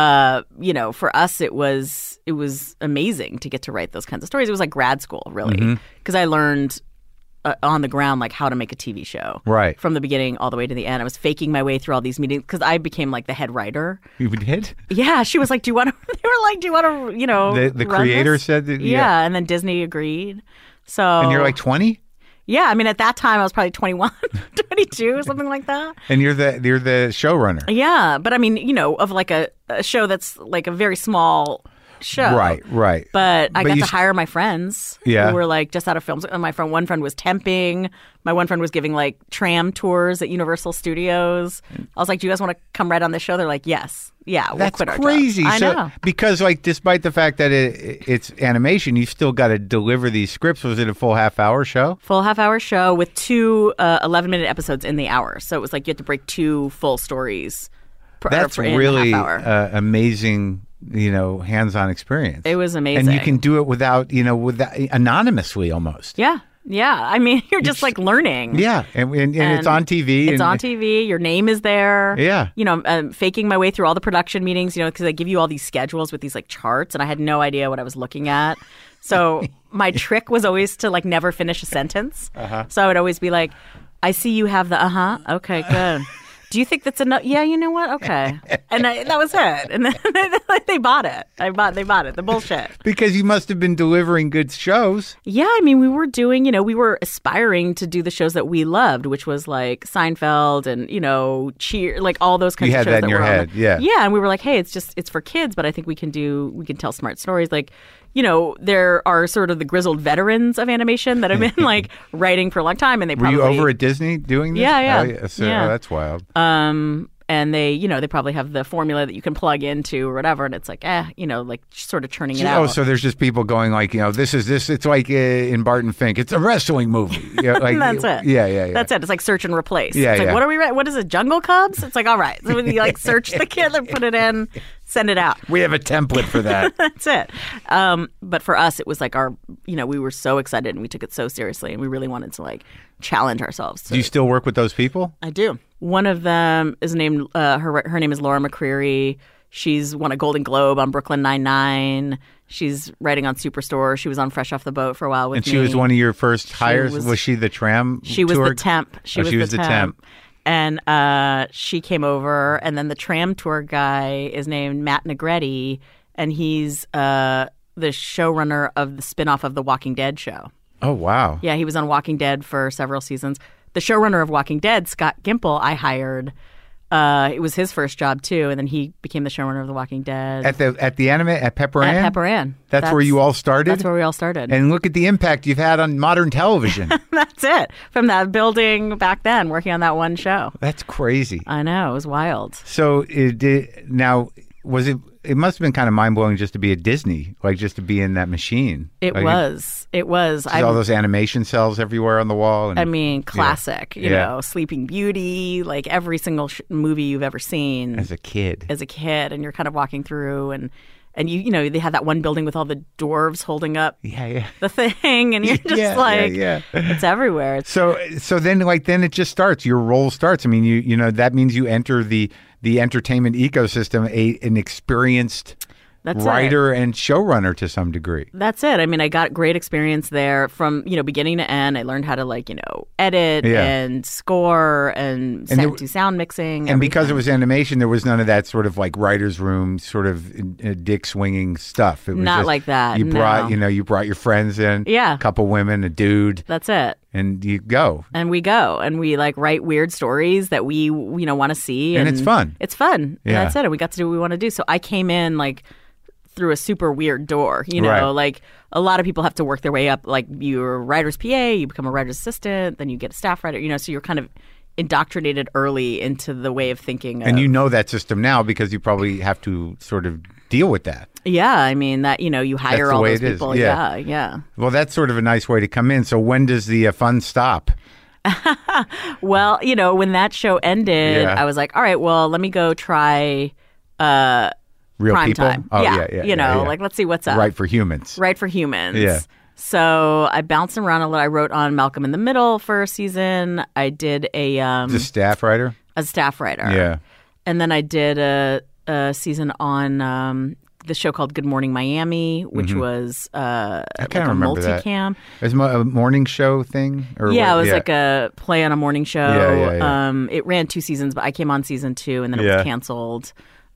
for us, it was amazing to get to write those kinds of stories. It was like grad school, really, because I learned on the ground how to make a TV show, right, from the beginning all the way to the end. I was faking my way through all these meetings because I became the head writer. You did? Yeah, she was like, "Do you want to?" They were like, "Do you want to?" The creator said that. Yeah, and then Disney agreed. So and you're 20. Yeah, at that time I was probably 21, 22 or something like that. And you're the showrunner. Yeah, but of a show that's a very small show. Right. But I got to hire my friends who were like just out of films. One friend was temping. My one friend was giving like tram tours at Universal Studios. I was like, do you guys want to come right on this show? They're like, yes. Yeah, we'll quit our jobs. That's crazy. I know. Because like despite the fact that it's animation, you still got to deliver these scripts. Was it a full half-hour show? Full half-hour show with two 11-minute episodes in the hour. So it was like you had to break 2 full stories. That's really amazing. Hands-on experience. It was amazing, and you can do it without anonymously almost. Yeah. I mean, you're just like learning. Yeah, and it's on TV. It's on TV. Your name is there. Yeah. I'm faking my way through all the production meetings, because they give you all these schedules with these like charts, and I had no idea what I was looking at. So my trick was always to like never finish a sentence. So I would always be like, I see you have the okay, good. Do you think that's enough? Yeah, you know what? Okay. And that was it. And then they bought it. They bought it. The bullshit. Because you must have been delivering good shows. Yeah, I mean, we were doing, we were aspiring to do the shows that we loved, which was like Seinfeld and, Cheer, like all those kinds of shows. You had that in your head, yeah. Yeah, and we were like, hey, it's for kids, but I think we can tell smart stories. Like, there are sort of the grizzled veterans of animation that have been like writing for a long time, and they probably... Were you over at Disney doing this? Yeah. Oh, that's wild. And they, they probably have the formula that you can plug into or whatever, and it's like, like sort of churning it out. Oh, so there's just people going like, this is this. It's like in Barton Fink, it's a wrestling movie. Like, that's it. Yeah. That's it. It's like search and replace. Yeah, it's like, what are we? What is it? Jungle Cubs? It's like, all right. So you like search the kid and put it in, send it out. We have a template for that. That's it. But for us, it was like we were so excited and we took it so seriously, and we really wanted to like challenge ourselves. Do you still work with those people? I do. One of them is named her name is Laura McCreary. She's won a Golden Globe on Brooklyn Nine-Nine. She's writing on Superstore. She was on Fresh Off the Boat for a while with me. And she was one of your first hires? Was she the tram She was tour? the temp. She was the temp. And she came over, and then the tram tour guy is named Matt Negretti, and he's the showrunner of the spinoff of The Walking Dead show. Oh, wow. Yeah, he was on Walking Dead for several seasons. The showrunner of Walking Dead, Scott Gimple, I hired. It was his first job too, and then he became the showrunner of The Walking Dead. At Pepper Ann? At Pepper Ann. That's where you all started? That's where we all started. And look at the impact you've had on modern television. That's it. From that building back then, working on that one show. That's crazy. I know. It was wild. So it must have been kind of mind-blowing just to be at Disney, like just to be in that machine. It was. All those animation cells everywhere on the wall. And, classic, you know, Sleeping Beauty, like every single movie you've ever seen. As a kid. And you're kind of walking through and you they had that one building with all the dwarves holding up the thing, and you're just it's everywhere. So then it just starts. Your role starts. I mean, you know that means you enter the entertainment ecosystem, an experienced writer and showrunner to some degree. That's it. I mean, I got great experience there from, beginning to end. I learned how to edit and score and do sound mixing. And because it was animation, there was none of that sort of like writer's room sort of dick swinging stuff. It was not just, like that. You brought your friends in. Yeah. A couple women, a dude. That's it. And you go. And we go. And we write weird stories that we, want to see. And it's fun. It's fun. Yeah. And that's it. And we got to do what we want to do. So I came in through a super weird door, right. Like a lot of people have to work their way up. Like you're a writer's PA, you become a writer's assistant, then you get a staff writer, so you're kind of indoctrinated early into the way of thinking. And you know that system now because you probably have to sort of deal with that. Yeah, I mean that, you hire all those people. Yeah. Well, that's sort of a nice way to come in. So when does the fun stop? Well, when that show ended, I was like, all right, well, let me go try Real prime people? time. Oh, yeah. Let's see what's up. Right for humans. Yeah. So I bounced around a little. I wrote on Malcolm in the Middle for a season. I did a staff writer? A staff writer. Yeah. And then I did a season on the show called Good Morning Miami, which was I can't remember multicam. It was a morning show thing? It was like a play on a morning show. Yeah. It ran 2 seasons, but I came on season 2 and then it was canceled.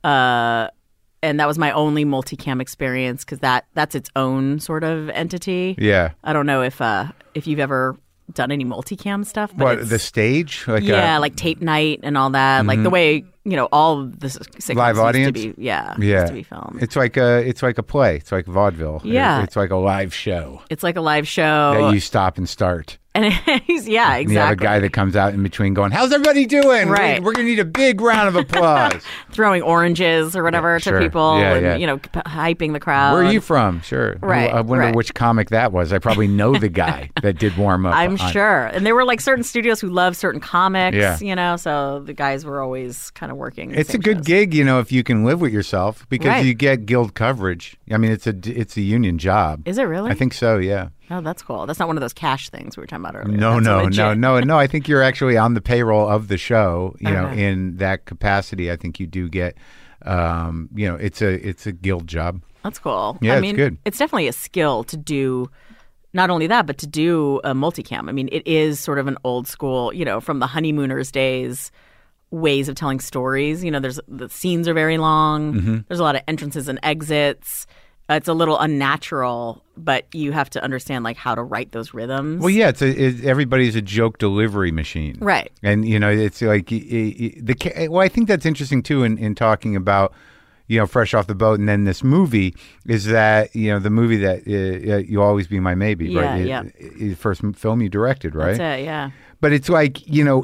And that was my only multicam experience because that's its own sort of entity. Yeah. I don't know if you've ever done any multicam stuff. But what, the stage? Like tape night and all that. Like the way, all of this live audience used to be filmed. It's like a play. It's like vaudeville. Yeah. It's like a live show. It's like a live show that you stop and start. And exactly. And you have a guy that comes out in between going, "How's everybody doing? Right. We're going to need a big round of applause." Throwing oranges or whatever to people and, hyping the crowd. Where are you from? Sure. Right. I wonder which comic that was. I probably know the guy that did warm up. I'm sure. And there were like certain studios who love certain comics, Yeah. So the guys were always kind of working. It's a good gig, if you can live with yourself because you get guild coverage. I mean, it's a union job. Is it really? I think so, yeah. Oh, that's cool. That's not one of those cash things we were talking about earlier. No. I think you're actually on the payroll of the show. In that capacity, I think you do get. It's a guild job. That's cool. Yeah, it's good. It's definitely a skill to do. Not only that, but to do a multicam. I mean, it is sort of an old school, from the honeymooners days, ways of telling stories. The scenes are very long. Mm-hmm. There's a lot of entrances and exits. It's a little unnatural, but you have to understand like how to write those rhythms. Well, yeah, everybody's a joke delivery machine, right? And it's like I think that's interesting too in talking about Fresh Off the Boat and then this movie is that the movie that You'll Always Be My Maybe, right? Yeah. The first film you directed, right? That's it, yeah. But it's like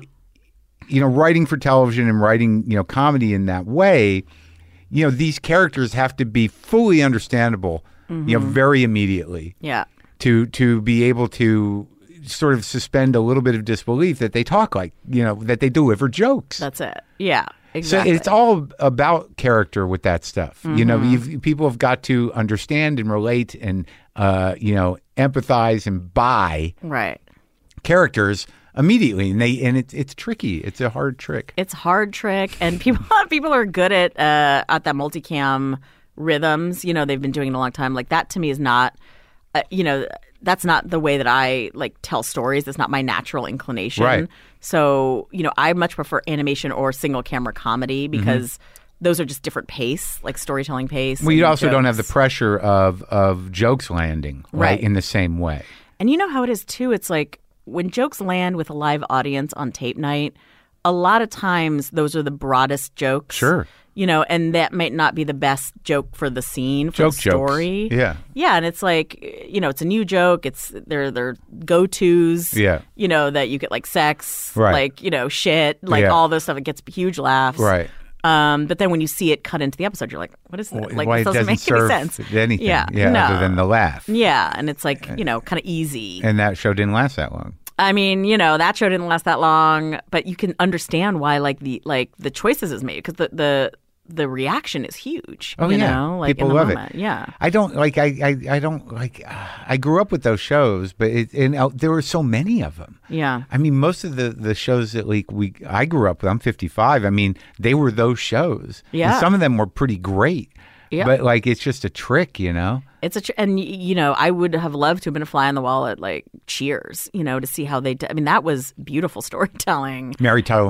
writing for television and writing comedy in that way. These characters have to be fully understandable, very immediately. Yeah. To be able to sort of suspend a little bit of disbelief that they talk like, that they deliver jokes. That's it. Yeah, exactly. So it's all about character with that stuff. People have got to understand and relate and, empathize and buy characters immediately, and it's tricky. It's a hard trick. It's a hard trick, and people are good at that multicam rhythms. They've been doing it a long time. Like that to me is not, that's not the way that I like tell stories. That's not my natural inclination. Right. So I much prefer animation or single camera comedy because those are just different pace, like storytelling pace. Well, you also don't have the pressure of jokes landing right in the same way. And you know how it is too. It's like, when jokes land with a live audience on tape night, a lot of times those are the broadest jokes. Sure. And that might not be the best joke for the scene, for the story. Jokes. Yeah. Yeah, and it's like, it's a new joke. It's they're go-tos. Yeah. That you get like sex, right. like, shit, like all this stuff. It gets huge laughs. Right. But then when you see it cut into the episode, you're like, what is this? Like, why this doesn't make any sense. Anything. Yeah. Other than the laugh. Yeah. And it's like, kind of easy. And that show didn't last that long. I mean, that show didn't last that long, but you can understand why the choices is made because the reaction is huge. Oh, like people in the love moment. it. Yeah. I don't like. I don't like. I grew up with those shows, but there were so many of them. Yeah. I mean, most of the shows that I grew up with. I'm 55. I mean, they were those shows. Yeah. And some of them were pretty great. Yeah. But it's just a trick, It's and I would have loved to have been a fly on the wall at like Cheers, to see how they. I mean, that was beautiful storytelling. Mary Tyler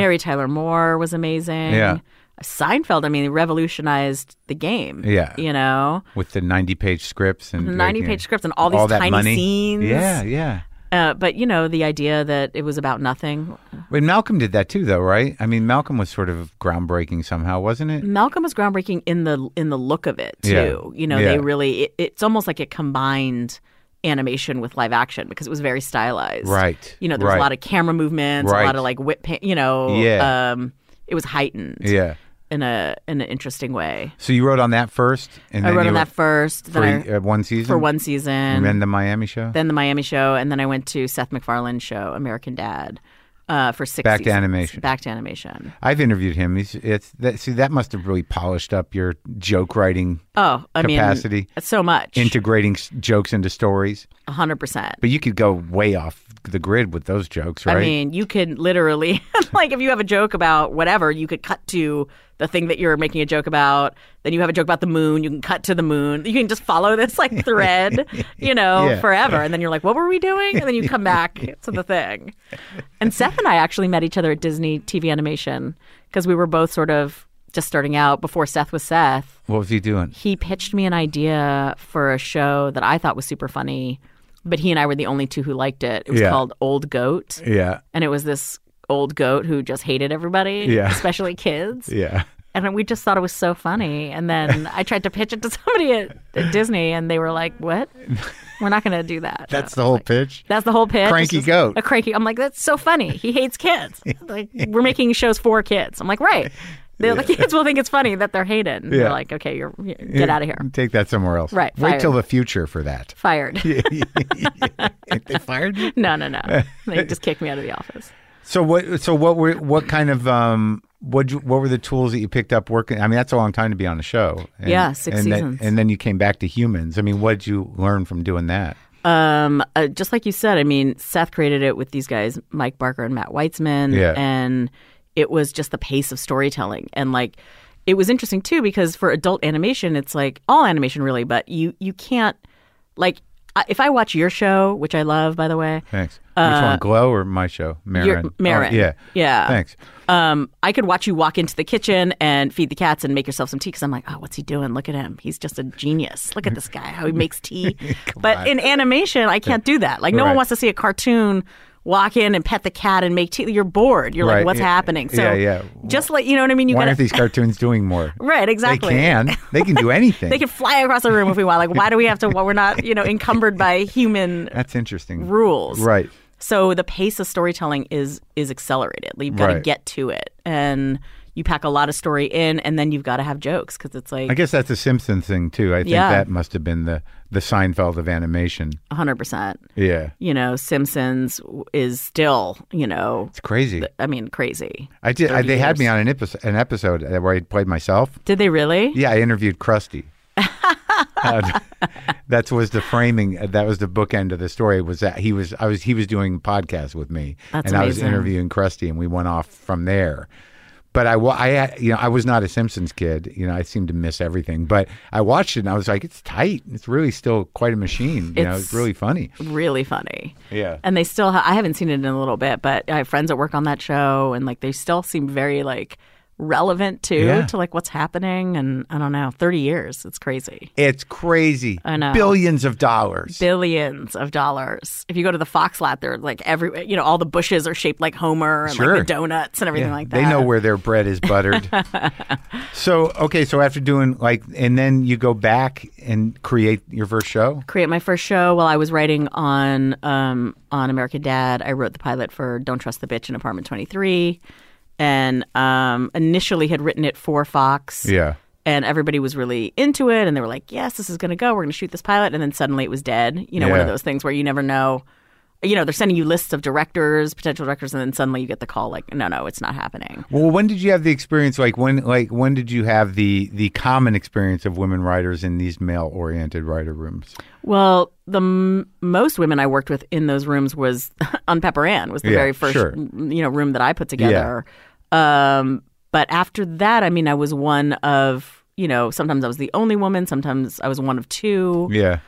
Moore was amazing. Yeah. Seinfeld, I mean, revolutionized the game. Yeah. With the 90-page scripts and 90-page scripts and all these tiny money. scenes. Yeah, yeah. But the idea that it was about nothing. But Malcolm did that too, though, right? I mean, Malcolm was sort of groundbreaking somehow, wasn't it? Malcolm was groundbreaking in the look of it too. They really it's almost like it combined animation with live action because it was very stylized. Right. There was a lot of camera movements, a lot of like whip. It was heightened. Yeah. In an interesting way. So you wrote on that first? And I wrote on that first. For one season? For one season. And then the Miami show? Then the Miami show. And then I went to Seth MacFarlane's show, American Dad, for 6 Back seasons. to animation. Back to animation. I've interviewed him. That must have really polished up your joke writing capacity. Mean, so much. Integrating jokes into stories. 100%. But you could go way off the grid with those jokes, right? I mean, you can literally, like if you have a joke about whatever, you could cut to the thing that you're making a joke about. Then you have a joke about the moon. You can cut to the moon. You can just follow this like thread, forever. And then you're like, what were we doing? And then you come back to the thing. And Seth and I actually met each other at Disney TV Animation because we were both sort of just starting out before Seth was Seth. What was he doing? He pitched me an idea for a show that I thought was super funny but he and I were the only two who liked it. It was called Old Goat. Yeah. And it was this old goat who just hated everybody, especially kids. Yeah. And we just thought it was so funny. And then I tried to pitch it to somebody at Disney, and they were like, what? We're not going to do that. That's the whole pitch? That's the whole pitch. Cranky goat. A cranky. I'm like, that's so funny. He hates kids. Like, we're making shows for kids. I'm like, right. The kids will think it's funny that they're hated. And they're like, okay, get out of here. Take that somewhere else. Right. Wait till the future for that. Fired. They fired you? No. They just kicked me out of the office. So what kind of what were the tools that you picked up working? I mean, that's a long time to be on a show. And, 6 seasons. And then you came back to Humans. I mean, what did you learn from doing that? Just like you said, I mean, Seth created it with these guys, Mike Barker and Matt Weitzman, and it was just the pace of storytelling. And like, it was interesting too, because for adult animation, it's like all animation really, but you can't, like, if I watch your show, which I love, by the way. Thanks. Which one, Glow or my show, Marin? Marin. Oh, yeah. Thanks. I could watch you walk into the kitchen and feed the cats and make yourself some tea because I'm like, oh, what's he doing? Look at him. He's just a genius. Look at this guy, how he makes tea. But in animation, I can't do that. Like, no one wants to see a cartoon walk in and pet the cat and make tea. You're bored. You're like, what's happening? So just like, you know what I mean? Why aren't these cartoons doing more? Right, exactly. They can do anything. They can fly across the room if we want. Like, why do we have to? Well, we're not, encumbered by human. That's interesting. Rules. Right. So the pace of storytelling is accelerated. You've got to get to it, and you pack a lot of story in, and then you've got to have jokes because it's like. I guess that's a Simpsons thing too. I think that must have been the Seinfeld of animation. 100%. Yeah. Simpsons is still, It's crazy. Crazy. They had me on an episode where I played myself. Did they really? Yeah, I interviewed Krusty. That was the framing. That was the bookend of the story. Was that he was doing podcasts with me, That's and amazing. I was interviewing Krusty, and we went off from there. But I was not a Simpsons kid. I seemed to miss everything. But I watched it, and I was like, it's tight. It's really still quite a machine. It's really funny. Really funny. Yeah. And they still I haven't seen it in a little bit, but I have friends that work on that show, and like they still seem very like relevant to like what's happening. And I don't know, 30 years. It's crazy. It's crazy. I know. Billions of dollars. If you go to the Fox lot, they're like all the bushes are shaped like Homer and like the donuts and everything like that. They know where their bread is buttered. So after doing and then you go back and create your first show? Create my first show while I was writing on American Dad. I wrote the pilot for Don't Trust the Bitch in Apartment 23. And initially had written it for Fox. Yeah. And everybody was really into it. And they were like, yes, this is going to go. We're going to shoot this pilot. And then suddenly it was dead. One of those things where you never know. They're sending you lists of directors, potential directors, and then suddenly you get the call like, no, it's not happening. Well, when did you have the experience? When did you have the common experience of women writers in these male-oriented writer rooms? Well, the most women I worked with in those rooms was on Pepper Ann, was the very first room that I put together. But after that, I was one of, sometimes I was the only woman, sometimes I was one of two. Yeah.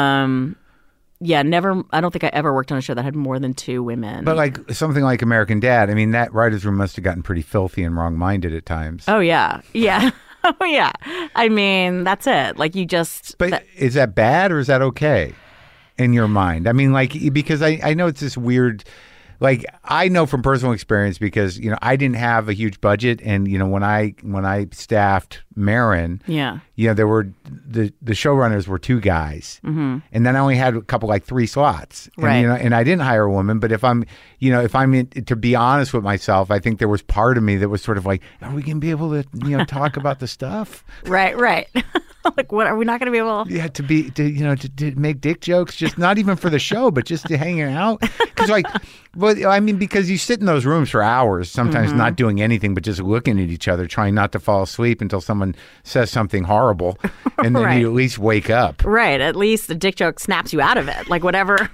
Never. I don't think I ever worked on a show that had more than two women. But like something like American Dad, that writer's room must have gotten pretty filthy and wrong-minded at times. Oh, yeah. Yeah. Oh, yeah. That's it. Like, you just... But is that bad or is that okay in your mind? Because I know it's this weird... Like, I know from personal experience because, I didn't have a huge budget. And, when I staffed Marin, there were the showrunners were two guys. Mm-hmm. And then I only had a couple, 3 slots. And, right. And I didn't hire a woman. But if I'm to be honest with myself, I think there was part of me that was sort of like, are we going to be able to, talk about the stuff? Right. Like, what are we not going to be able? Yeah, to make dick jokes, just not even for the show, but just to hang out. Because you sit in those rooms for hours, sometimes not doing anything but just looking at each other, trying not to fall asleep until someone says something horrible, and then you at least wake up. Right. At least the dick joke snaps you out of it. Like whatever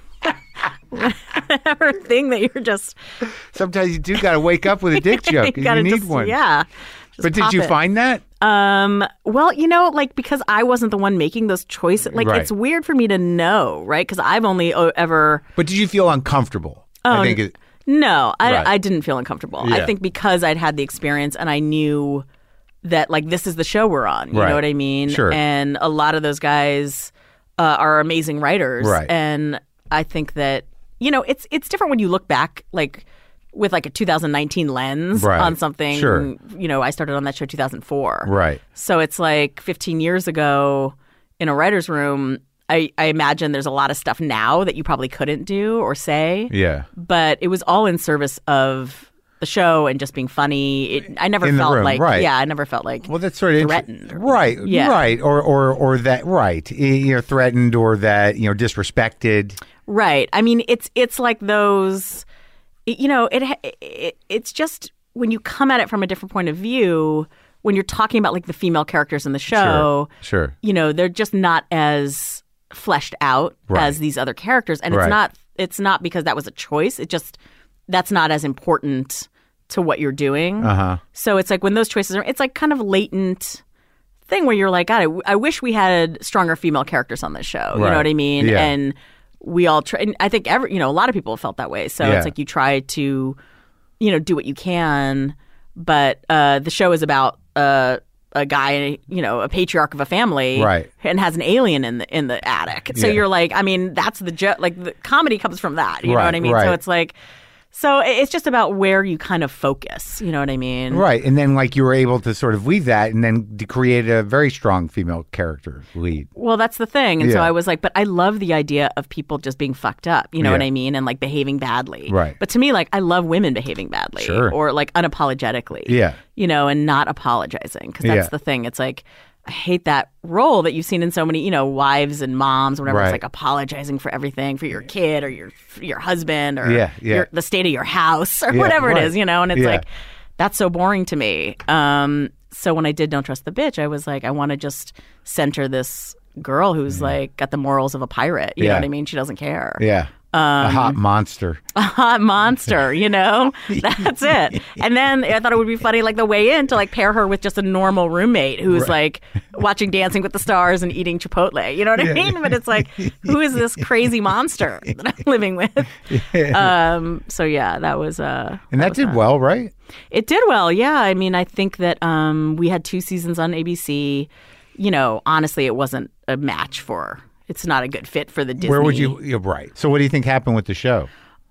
thing that you're just. Sometimes you do got to wake up with a dick joke. you need one. Yeah. But did you find that? Well, because I wasn't the one making those choices. Like, it's weird for me to know, right? Because I've only ever. But did you feel uncomfortable? No, I didn't feel uncomfortable. Yeah. I think because I'd had the experience and I knew that, this is the show we're on. You know what I mean? Sure. And a lot of those guys are amazing writers. Right. And I think that, it's different when you look back, like, with like a 2019 lens on something. Sure. I started on that show 2004. Right. So it's like 15 years ago in a writer's room, I imagine there's a lot of stuff now that you probably couldn't do or say. Yeah. But it was all in service of the show and just being funny. I never felt like, I never felt like that's sort of threatened. Right. Or that, right. Threatened or that, disrespected. Right. I mean, it's like those... it's just when you come at it from a different point of view, when you're talking about like the female characters in the show, sure. They're just not as fleshed out as these other characters. And it's not because that was a choice. It just, that's not as important to what you're doing. Uh-huh. So it's like when those choices are, it's like kind of latent thing where you're like, God, I wish we had stronger female characters on this show. You know what I mean? Yeah. And we all try, and I think a lot of people have felt that way. So it's like you try to, do what you can, but the show is about a guy, a patriarch of a family, and has an alien in the attic. So you're like, I mean, that's the joke. Like the comedy comes from that. You know what I mean? So it's like. So it's just about where you kind of focus, you know what I mean? Right. And then like you were able to sort of weave that and then to create a very strong female character lead. Well, that's the thing. And so I was like, but I love the idea of people just being fucked up, you know what I mean? And like behaving badly. Right. But to me, like I love women behaving badly. Sure. Or like unapologetically. Yeah. And not apologizing. Because that's the thing. It's like, I hate that role that you've seen in so many, wives and moms, whatever. It's like apologizing for everything, for your kid or your husband or the state of your house or whatever it is, and it's like, that's so boring to me. So when I did Don't Trust the Bitch, I was like, I want to just center this girl who's like got the morals of a pirate. You know what I mean? She doesn't care. Yeah. A hot monster. A hot monster, That's it. And then I thought it would be funny, like the way in, to like pair her with just a normal roommate who's like watching Dancing with the Stars and eating Chipotle. You know what I mean? But it's like, who is this crazy monster that I'm living with? So yeah, that was and that did well, right? It did well, yeah. I mean, I think that we had 2 seasons on ABC. Honestly, it wasn't a match for. It's not a good fit for the Disney. Where would you? Right. So what do you think happened with the show?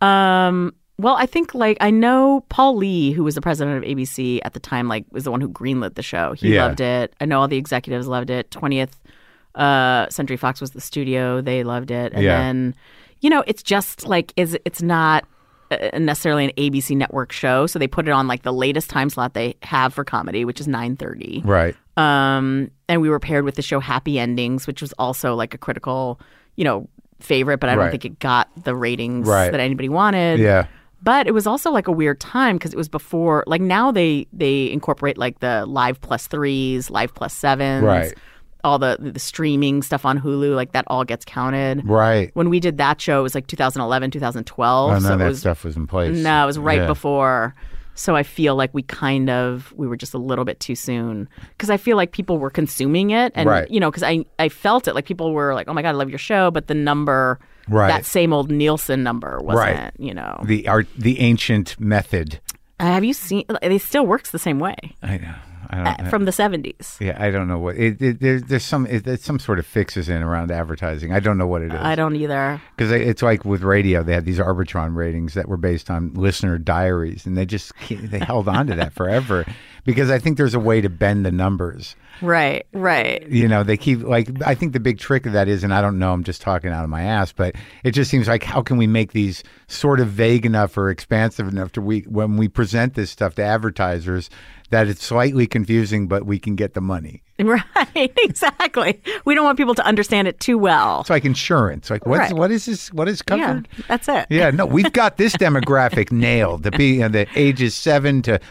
Well, I think I know Paul Lee, who was the president of ABC at the time, was the one who greenlit the show. He loved it. I know all the executives loved it. 20th Century Fox was the studio. They loved it. And then, it's just it's not necessarily an ABC network show. So they put it on the latest time slot they have for comedy, which is 9:30. Right. And we were paired with the show Happy Endings, which was also a critical, favorite, but I don't think it got the ratings that anybody wanted. Yeah. But it was also a weird time because it was before, now they incorporate the Live Plus 3s, Live Plus 7s. Right. All the streaming stuff on Hulu, that all gets counted. Right. When we did that show, it was 2011, 2012. Oh, none of that stuff was in place. No, it was right before. So I feel like we were just a little bit too soon because I feel like people were consuming it. And, because I felt it. People were like, oh my God, I love your show. But the number, that same old Nielsen number wasn't, The ancient method. Have you seen, it still works the same way. I know. From the 70s. Yeah, I don't know what there's some sort of fixes in around advertising. I don't know what it is. I don't either. Because it's like with radio, they had these Arbitron ratings that were based on listener diaries, and they held on to that forever. Because I think there's a way to bend the numbers. Right. They keep I think the big trick of that is, and I don't know, I'm just talking out of my ass, but it just seems like how can we make these sort of vague enough or expansive enough when we present this stuff to advertisers that it's slightly confusing, but we can get the money. Right, exactly. We don't want people to understand it too well. It's like insurance. What is this? What is covered? Yeah, that's it. Yeah, no, we've got this demographic nailed. The ages 7 to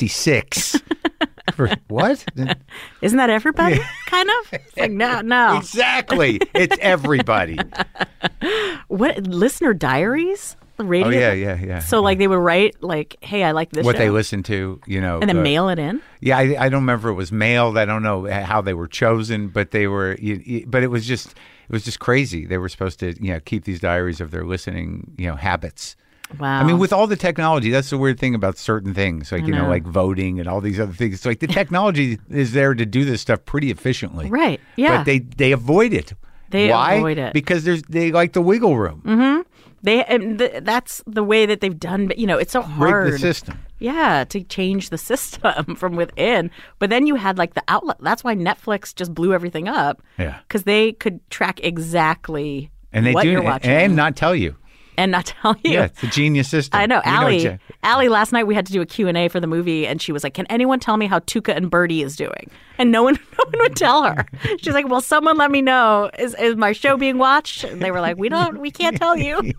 56. What? Isn't that everybody? Kind of? It's no. Exactly. It's everybody. What? Listener diaries? Radio? Oh, yeah. So, they would write, hey, I like this what show. they listen to, And then mail it in? Yeah, I don't remember if it was mailed. I don't know how they were chosen, but they were, but it was just crazy. They were supposed to, keep these diaries of their listening, habits. Wow. I mean, with all the technology, that's the weird thing about certain things, like voting and all these other things. It's the technology is there to do this stuff pretty efficiently. Right, yeah. But they avoid it. They Why? avoid it. Because they like the wiggle room. Mm-hmm. That's the way that they've done. It's so hard. Rig the system. Yeah, to change the system from within. But then you had like the outlet. That's why Netflix just blew everything up. Yeah. Because they could track exactly and what you're watching. And not tell you. And not tell you. Yeah, it's a genius system. I know. Allie, last night we had to do a Q&A for the movie, and she was like, can anyone tell me how Tuca and Birdie is doing? And no one would tell her. She's like, well, someone let me know. Is my show being watched? And they were like, we can't tell you.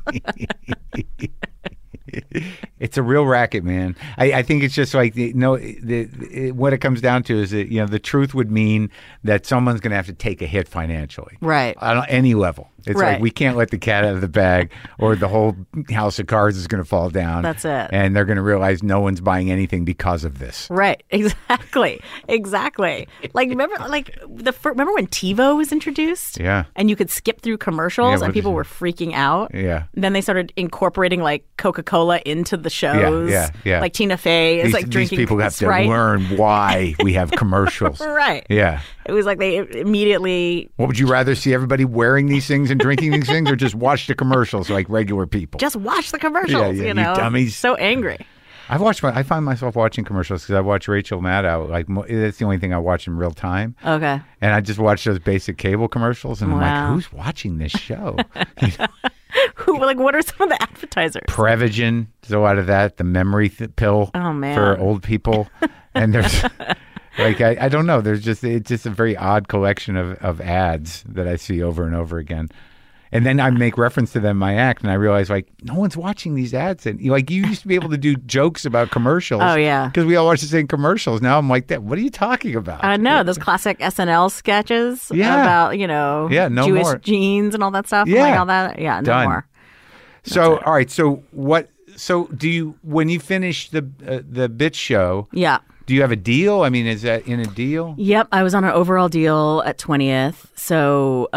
It's a real racket, man. I think it's just like what it comes down to is that the truth would mean that someone's going to have to take a hit financially, right? On any level. It's right. Like we can't let the cat out of the bag, or the whole house of cards is going to fall down. That's it. And they're going to realize no one's buying anything because of this. Right. Exactly. Like remember when TiVo was introduced? Yeah. And you could skip through commercials, and people were freaking out. Yeah. And then they started incorporating like Coca-Cola into the shows. Yeah. Like Tina Fey is like drinking these people have Sprite. to learn why we have commercials. Right. Yeah. It was like they immediately. What would you rather see, everybody wearing these things and drinking these things, or just watch the commercials like regular people? Just watch the commercials. You dummies. So angry. I find myself watching commercials because I watch Rachel Maddow. Like that's the only thing I watch in real time. Okay. And I just watch those basic cable commercials, and I'm Wow. like, who's watching this show? What are some of the advertisers? Prevagen, there's a lot of that. The memory pill for old people, and there's. Like, I don't know. It's just a very odd collection of ads that I see over and over again. And then I make reference to them in my act, and I realize, like, no one's watching these ads. And you used to be able to do jokes about commercials. Oh, yeah. Because we all watch the same commercials. Now I'm like, what are you talking about? I know. Those classic SNL sketches about, no Jewish more. genes and all that stuff. Yeah. Like all that. Yeah, no Done. more. So, all right. So when you finish the Bitch show. Yeah. Do you have a deal? I mean, is that in a deal? Yep, I was on an overall deal at 20th. So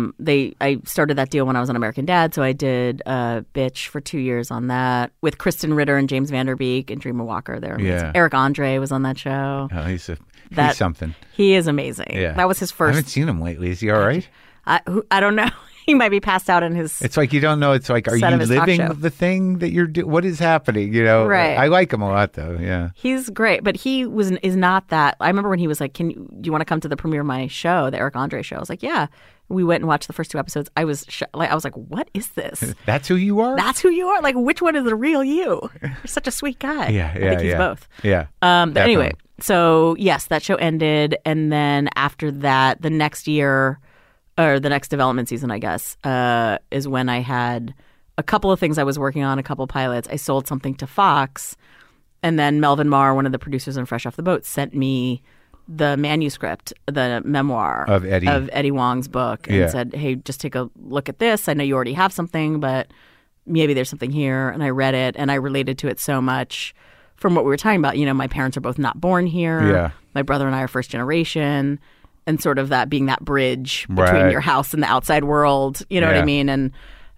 I started that deal when I was on American Dad. So I did Bitch for 2 years on that with Kristen Ritter and James Van Der Beek and Dreamer Walker. There, yeah. Eric Andre was on that show. Oh, he's something. He is amazing. Yeah. That was his first. I haven't seen him lately. Is he all right? I don't know. He might be passed out in his. It's like you don't know. It's like, are you living the thing that you're doing? What is happening? Right. I like him a lot, though. Yeah, he's great, but he is not that. I remember when he was like, do you want to come to the premiere of my show, the Eric Andre show?" I was like, "Yeah." We went and watched the first 2 episodes. I was like, "What is this? That's who you are? That's who you are? Like, which one is the real you? You're such a sweet guy." Yeah, I think he's both. Yeah. But anyway, so yes, that show ended, and then after that, the next year. Or the next development season, I guess, is when I had a couple of things I was working on, a couple of pilots. I sold something to Fox, and then Melvin Marr, one of the producers on Fresh Off the Boat, sent me the manuscript, the memoir of Eddie Wong's book, and said, "Hey, just take a look at this. I know you already have something, but maybe there's something here." And I read it, and I related to it so much from what we were talking about. My parents are both not born here. Yeah. My brother and I are first generation. And sort of that being that bridge between your house and the outside world, you know what I mean? And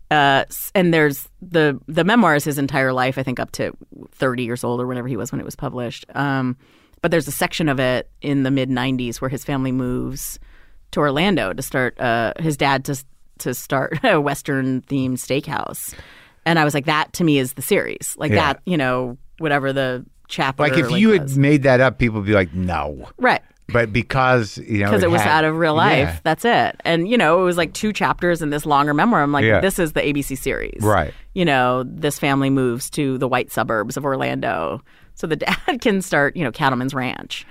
there's the memoir is his entire life, I think up to 30 years old or whatever he was when it was published. But there's a section of it in the mid-'90s where his family moves to Orlando to start his dad to start a Western-themed steakhouse. And I was like, that to me is the series. Like that, whatever the chapter. Like if you had made that up, people would be like, no. Right. But because, it was out of real life, that's it. And, it was like 2 chapters in this longer memoir. I'm like, this is the ABC series. Right. This family moves to the white suburbs of Orlando. So the dad can start, Cattleman's Ranch.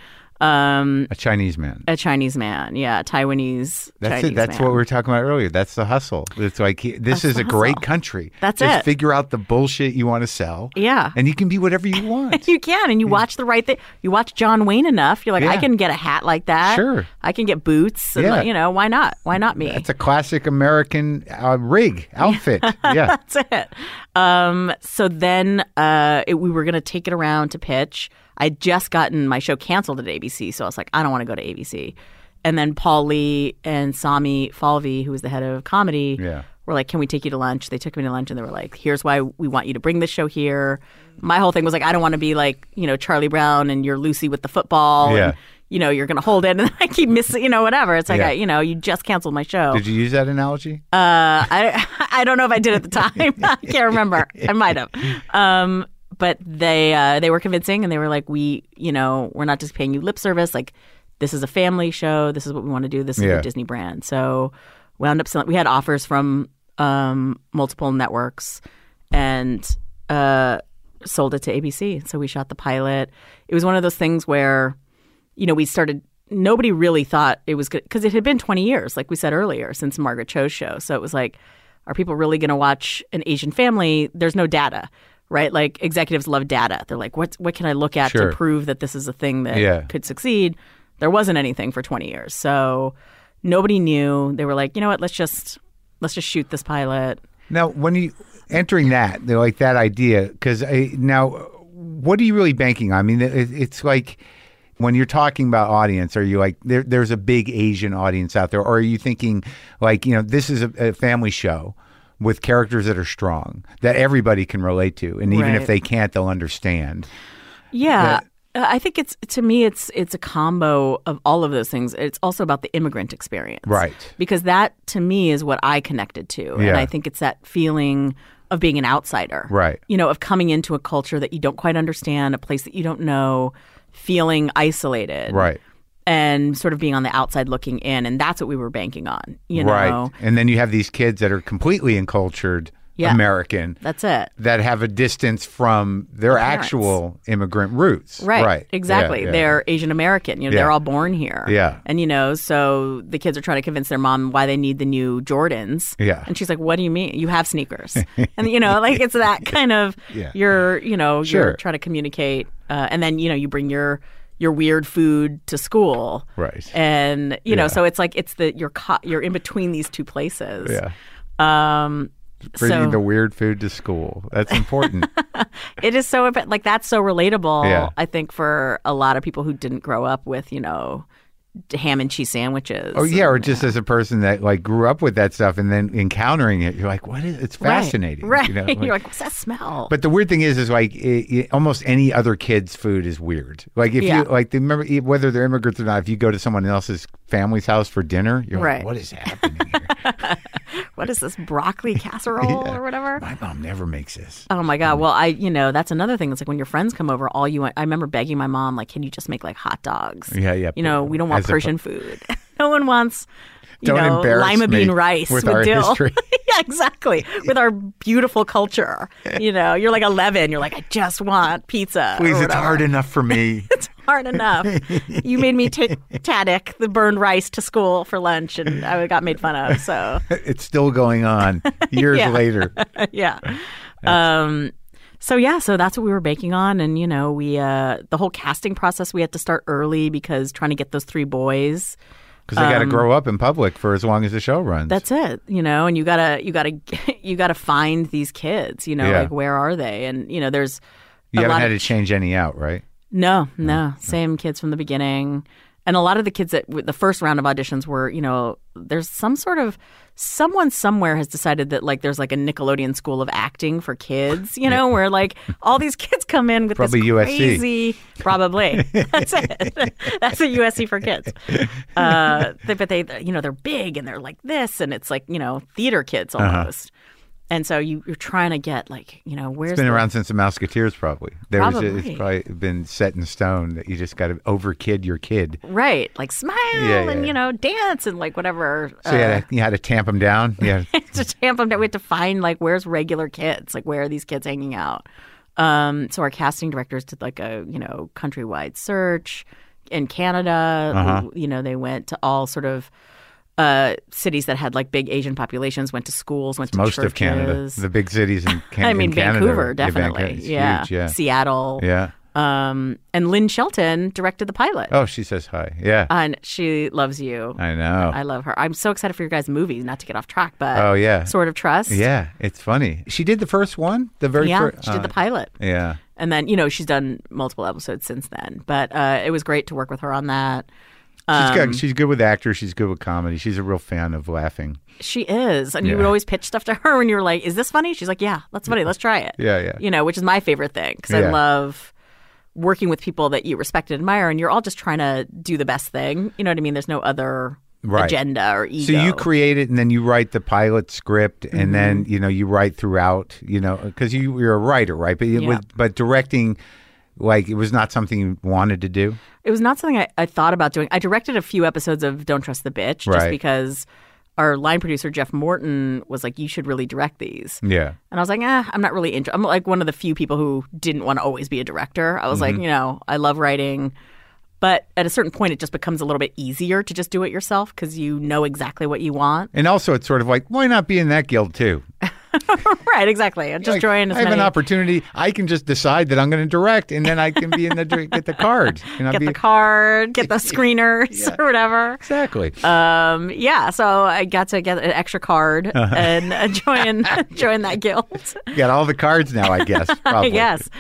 A Chinese man. A Chinese man, yeah. Taiwanese That's Chinese it. That's man. what we were talking about earlier. That's the hustle. It's like, this is a great country. That's Just it. figure out the bullshit you want to sell. Yeah. And you can be whatever you want. You can. And you watch the right thing. You watch John Wayne enough. You're like, I can get a hat like that. Sure. I can get boots. And, why not? Why not me? That's a classic American rig outfit. Yeah. That's it. So then we were going to take it around to pitch. I'd just gotten my show canceled at ABC, so I was like, I don't want to go to ABC. And then Paul Lee and Sami Falvey, who was the head of comedy, were like, can we take you to lunch? They took me to lunch, and they were like, here's why we want you to bring this show here. My whole thing was like, I don't want to be like, Charlie Brown and you're Lucy with the football. Yeah. And, you're going to hold it, and I keep missing, whatever. It's like, you just canceled my show. Did you use that analogy? I don't know if I did at the time. I can't remember. I might have. But they were convincing, and they were like, we're not just paying you lip service. Like, this is a family show. This is what we want to do. This is the Disney brand. So we wound up we had offers from multiple networks, and sold it to ABC. So we shot the pilot. It was one of those things where, we started. Nobody really thought it was good because it had been 20 years, like we said earlier, since Margaret Cho's show. So it was like, are people really going to watch an Asian family? There's no data. Right? Like executives love data. They're like, what can I look at to prove that this is a thing that could succeed? There wasn't anything for 20 years. So nobody knew. They were like, you know what, let's just shoot this pilot. Now, when you entering that, like that idea, because now, what are you really banking on? I mean, it's like when you're talking about audience, are you like, there's a big Asian audience out there? Or are you thinking like, this is a family show with characters that are strong, that everybody can relate to, and even if they can't, they'll understand. Yeah, I think to me it's a combo of all of those things. It's also about the immigrant experience, right? Because that to me is what I connected to, and I think it's that feeling of being an outsider, right? Of coming into a culture that you don't quite understand, a place that you don't know, feeling isolated, right? And sort of being on the outside looking in. And that's what we were banking on, Right. And then you have these kids that are completely encultured American. That's it. That have a distance from their actual immigrant roots. Right. Exactly. They're Asian American. They're all born here. Yeah. And, so the kids are trying to convince their mom why they need the new Jordans. Yeah. And she's like, what do you mean? You have sneakers. And, like it's that kind of, you're trying to communicate. And then, you bring your weird food to school, right? And so it's like you're in between these two places. Yeah, bringing the weird food to school. That's important. It is so like that's so relatable. Yeah. I think for a lot of people who didn't grow up with ham and cheese sandwiches. Oh yeah, or just as a person that like grew up with that stuff and then encountering it, you're like, what is? It's fascinating, right? You're like, what's that smell? But the weird thing is like almost any other kid's food is weird. Like if you like, remember whether they're immigrants or not, if you go to someone else's family's house for dinner, you're like, what is happening here? What is this, broccoli casserole or whatever? My mom never makes this. Oh my God. Well, that's another thing. It's like when your friends come over, I remember begging my mom, like, can you just make like hot dogs? Yeah. We don't want Persian food. No one wants, embarrass lima me bean rice with our dill. History. Yeah, exactly. With our beautiful culture. You're like 11. You're like, I just want pizza. Please, it's hard enough for me. It's hard enough. You made me take Tadek, the burned rice, to school for lunch, and I got made fun of. So it's still going on years later. Yeah. So that's what we were baking on, and we the whole casting process we had to start early because trying to get those 3 boys. Because they got to grow up in public for as long as the show runs. That's it, and you gotta find these kids. Like where are they? And there's you haven't had to change any out, right? No, same kids from the beginning. And a lot of the kids that the first round of auditions were, there's someone somewhere has decided that like there's like a Nickelodeon school of acting for kids, where like all these kids come in with probably this crazy, USC. Probably. That's it. That's a USC for kids. But they're big and they're like this, and it's like, theater kids almost. And so you're trying to get like, where's it's been around since the Mouseketeers probably. It's probably been set in stone that you just got to over-kid your kid. Right. Like smile and, dance and like whatever. So you had to tamp them down? Yeah. To tamp them down. We had to find like where's regular kids? Like where are these kids hanging out? So our casting directors did like a, countrywide search in Canada. They went to all sort of cities that had like big Asian populations, went to schools, went to most churches. Of Canada, the big cities in Canada. I mean, Vancouver, Canada, definitely. Huge, yeah. Seattle. Yeah. And Lynn Shelton directed the pilot. Oh, she says hi. Yeah. And she loves you. I know. I love her. I'm so excited for your guys' movie, not to get off track, but Sort of Trust. Yeah, it's funny. She did the first one, the very first. She did the pilot. Yeah. And then, she's done multiple episodes since then. But it was great to work with her on that. She's good with actors. She's good with comedy. She's a real fan of laughing. She is. And you would always pitch stuff to her when you were like, is this funny? She's like, yeah, that's funny. Let's try it. Yeah. Which is my favorite thing because I love working with people that you respect and admire, and you're all just trying to do the best thing. You know what I mean? There's no other agenda or ego. So you create it, and then you write the pilot script, and then you write throughout. Because you're a writer, right? But directing, like, it was not something you wanted to do. It was not something I thought about doing. I directed a few episodes of Don't Trust the Bitch just because our line producer, Jeff Morton, was like, you should really direct these. Yeah. And I was like, I'm not really into. I'm like one of the few people who didn't want to always be a director. I was like, I love writing. But at a certain point, it just becomes a little bit easier to just do it yourself because you know exactly what you want. And also, it's sort of like, why not be in that guild too? Right, exactly. I'm just join. I have an opportunity. I can just decide that I'm going to direct, and then I can be in the get the card. Get the card, get the screeners or whatever. Exactly. So I got to get an extra card and join that guild. You got all the cards now, I guess. Probably. Yes.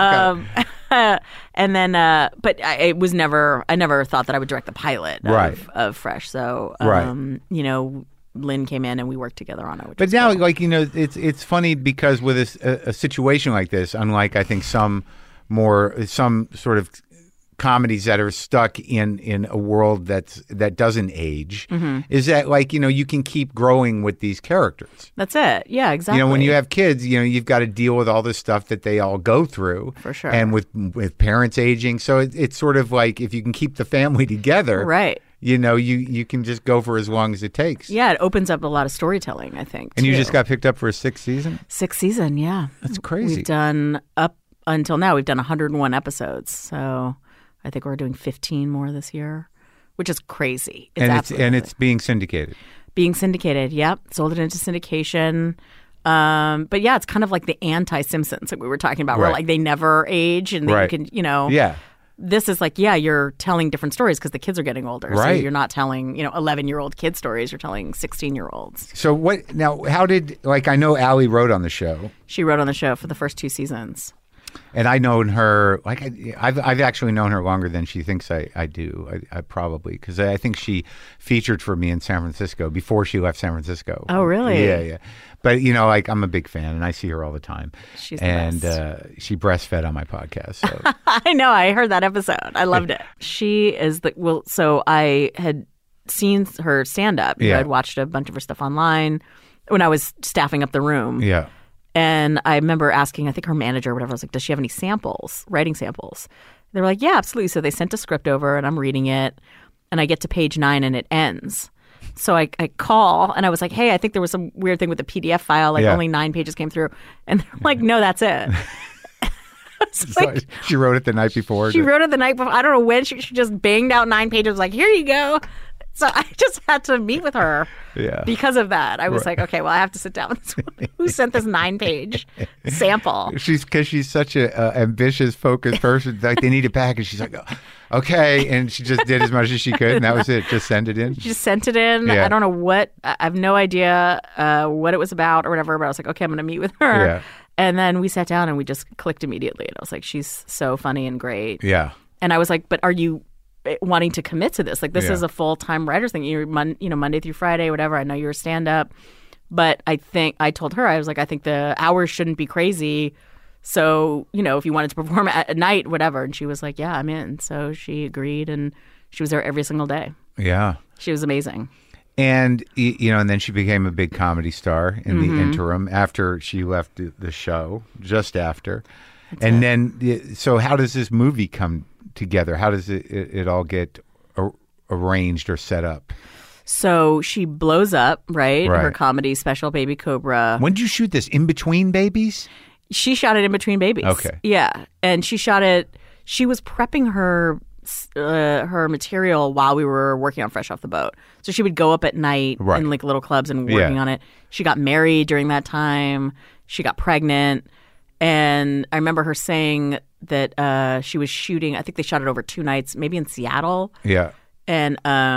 And then, but I never thought that I would direct the pilot of Fresh. So, Lynn came in and we worked together on it. But now, cool. It's funny because with a situation like this, unlike I think some sort of comedies that are stuck in a world that doesn't age, is that you can keep growing with these characters. That's it. Yeah, exactly. When you have kids, you've got to deal with all the stuff that they all go through. For sure. And with parents aging. So it's sort of like if you can keep the family together. Right. You can just go for as long as it takes. Yeah, it opens up a lot of storytelling, I think. And you just got picked up for a 6th season? 6th season, yeah. That's crazy. We've done, up until now, we've done 101 episodes. So I think we're doing 15 more this year, which is crazy. It's being syndicated. Being syndicated, yep. Sold it into syndication. But yeah, it's kind of like the anti-Simpsons that we were talking about, where they never age and you can, Yeah. This is like, you're telling different stories because the kids are getting older. Right. So you're not telling, 11-year-old kid stories. You're telling 16-year-olds. So how did, I know Allie wrote on the show. She wrote on the show for the first 2 seasons. And I've known her, I've actually known her longer than she thinks I do. I probably, because I think she featured for me in San Francisco before she left San Francisco. Oh, really? Yeah. But, I'm a big fan, and I see her all the time. She's the best. She breastfed on my podcast. So. I know. I heard that episode. I loved it. She is so I had seen her stand-up. Yeah. I'd watched a bunch of her stuff online when I was staffing up the room. Yeah. And I remember asking, I think her manager or whatever, I was like, does she have any samples, writing samples? They were like, yeah, absolutely. So they sent a script over and I'm reading it and I get to page 9 and it ends. So I call and I was like, hey, I think there was some weird thing with the PDF file, only 9 pages came through. And they're like, no, that's it. She wrote it the night before. She wrote it the night before. I don't know when. She just banged out 9 pages, like, here you go. So I just had to meet with her because of that. I was like, okay, well, I have to sit down with this woman who sent this 9-page sample. Because she's such an ambitious, focused person. Like, they need it back. And she's like, oh, okay. And she just did as much as she could. And that was it. Just send it in. She just sent it in. Yeah. I don't know I have no idea what it was about or whatever. But I was like, okay, I'm going to meet with her. Yeah. And then we sat down and we just clicked immediately. And I was like, she's so funny and great. Yeah. And I was like, but are you wanting to commit to this? Like, this is a full-time writer's thing. You're Monday through Friday, whatever. I know you're a stand-up. But I told her, I was like, I think the hours shouldn't be crazy. So, if you wanted to perform at night, whatever. And she was like, yeah, I'm in. So she agreed and she was there every single day. Yeah. She was amazing. And, and then she became a big comedy star in the interim after she left the show, just after. So how does this movie come together? How does it all get arranged or set up? So she blows up, right? Her comedy special, Baby Cobra. When did you shoot this? In Between Babies? She shot it in between babies. Okay. Yeah. And she shot it, she was prepping her material while we were working on Fresh Off the Boat. So she would go up at night in little clubs and working on it. She got married during that time. She got pregnant. And I remember her saying that she was shooting, I think they shot it over 2 nights, maybe in Seattle. Yeah. And,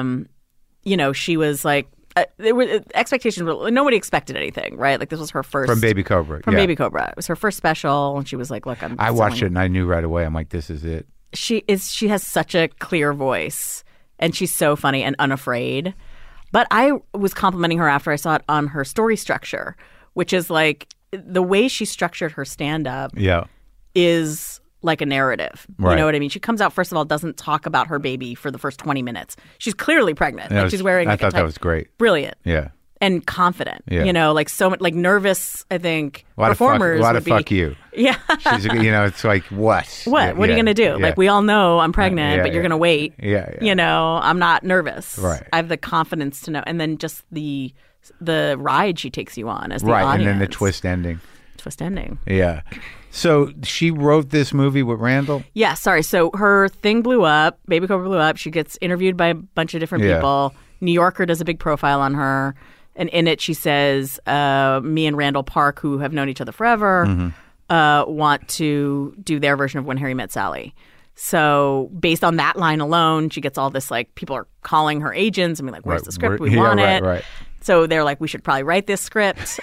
she was like, there were expectations. Nobody expected anything, right? Like, this was her first. From Baby Cobra. Baby Cobra. It was her first special. And she was like, look, I watched it and I knew right away. I'm like, this is it. She has such a clear voice and she's so funny and unafraid. But I was complimenting her after I saw it on her story structure, which is like, the way she structured her stand-up is like a narrative. Right. You know what I mean? She comes out, first of all, doesn't talk about her baby for the first 20 minutes. She's clearly pregnant. Like she's wearing. I thought that was great. Brilliant. Yeah. And confident. Yeah. You know, like so much, like nervous. I think a lot performers. A lot of fuck you. Yeah. She's, you know, it's like what? What? What are you going to do? Yeah. Like we all know I'm pregnant, but you're going to wait. Yeah. You know, I'm not nervous. Right. I have the confidence to know, and then just the ride she takes you on as the right, audience. and then the twist ending. Yeah. So she wrote this movie with Randall? Yeah, sorry. So her thing blew up. Baby Cobra blew up. She gets interviewed by a bunch of different people. New Yorker does a big profile on her. And in it, she says, me and Randall Park, who have known each other forever, want to do their version of When Harry Met Sally. So based on that line alone, she gets all this, like, people are calling her agents and being like, where's the script? We want it. Right. So they're like, we should probably write this script.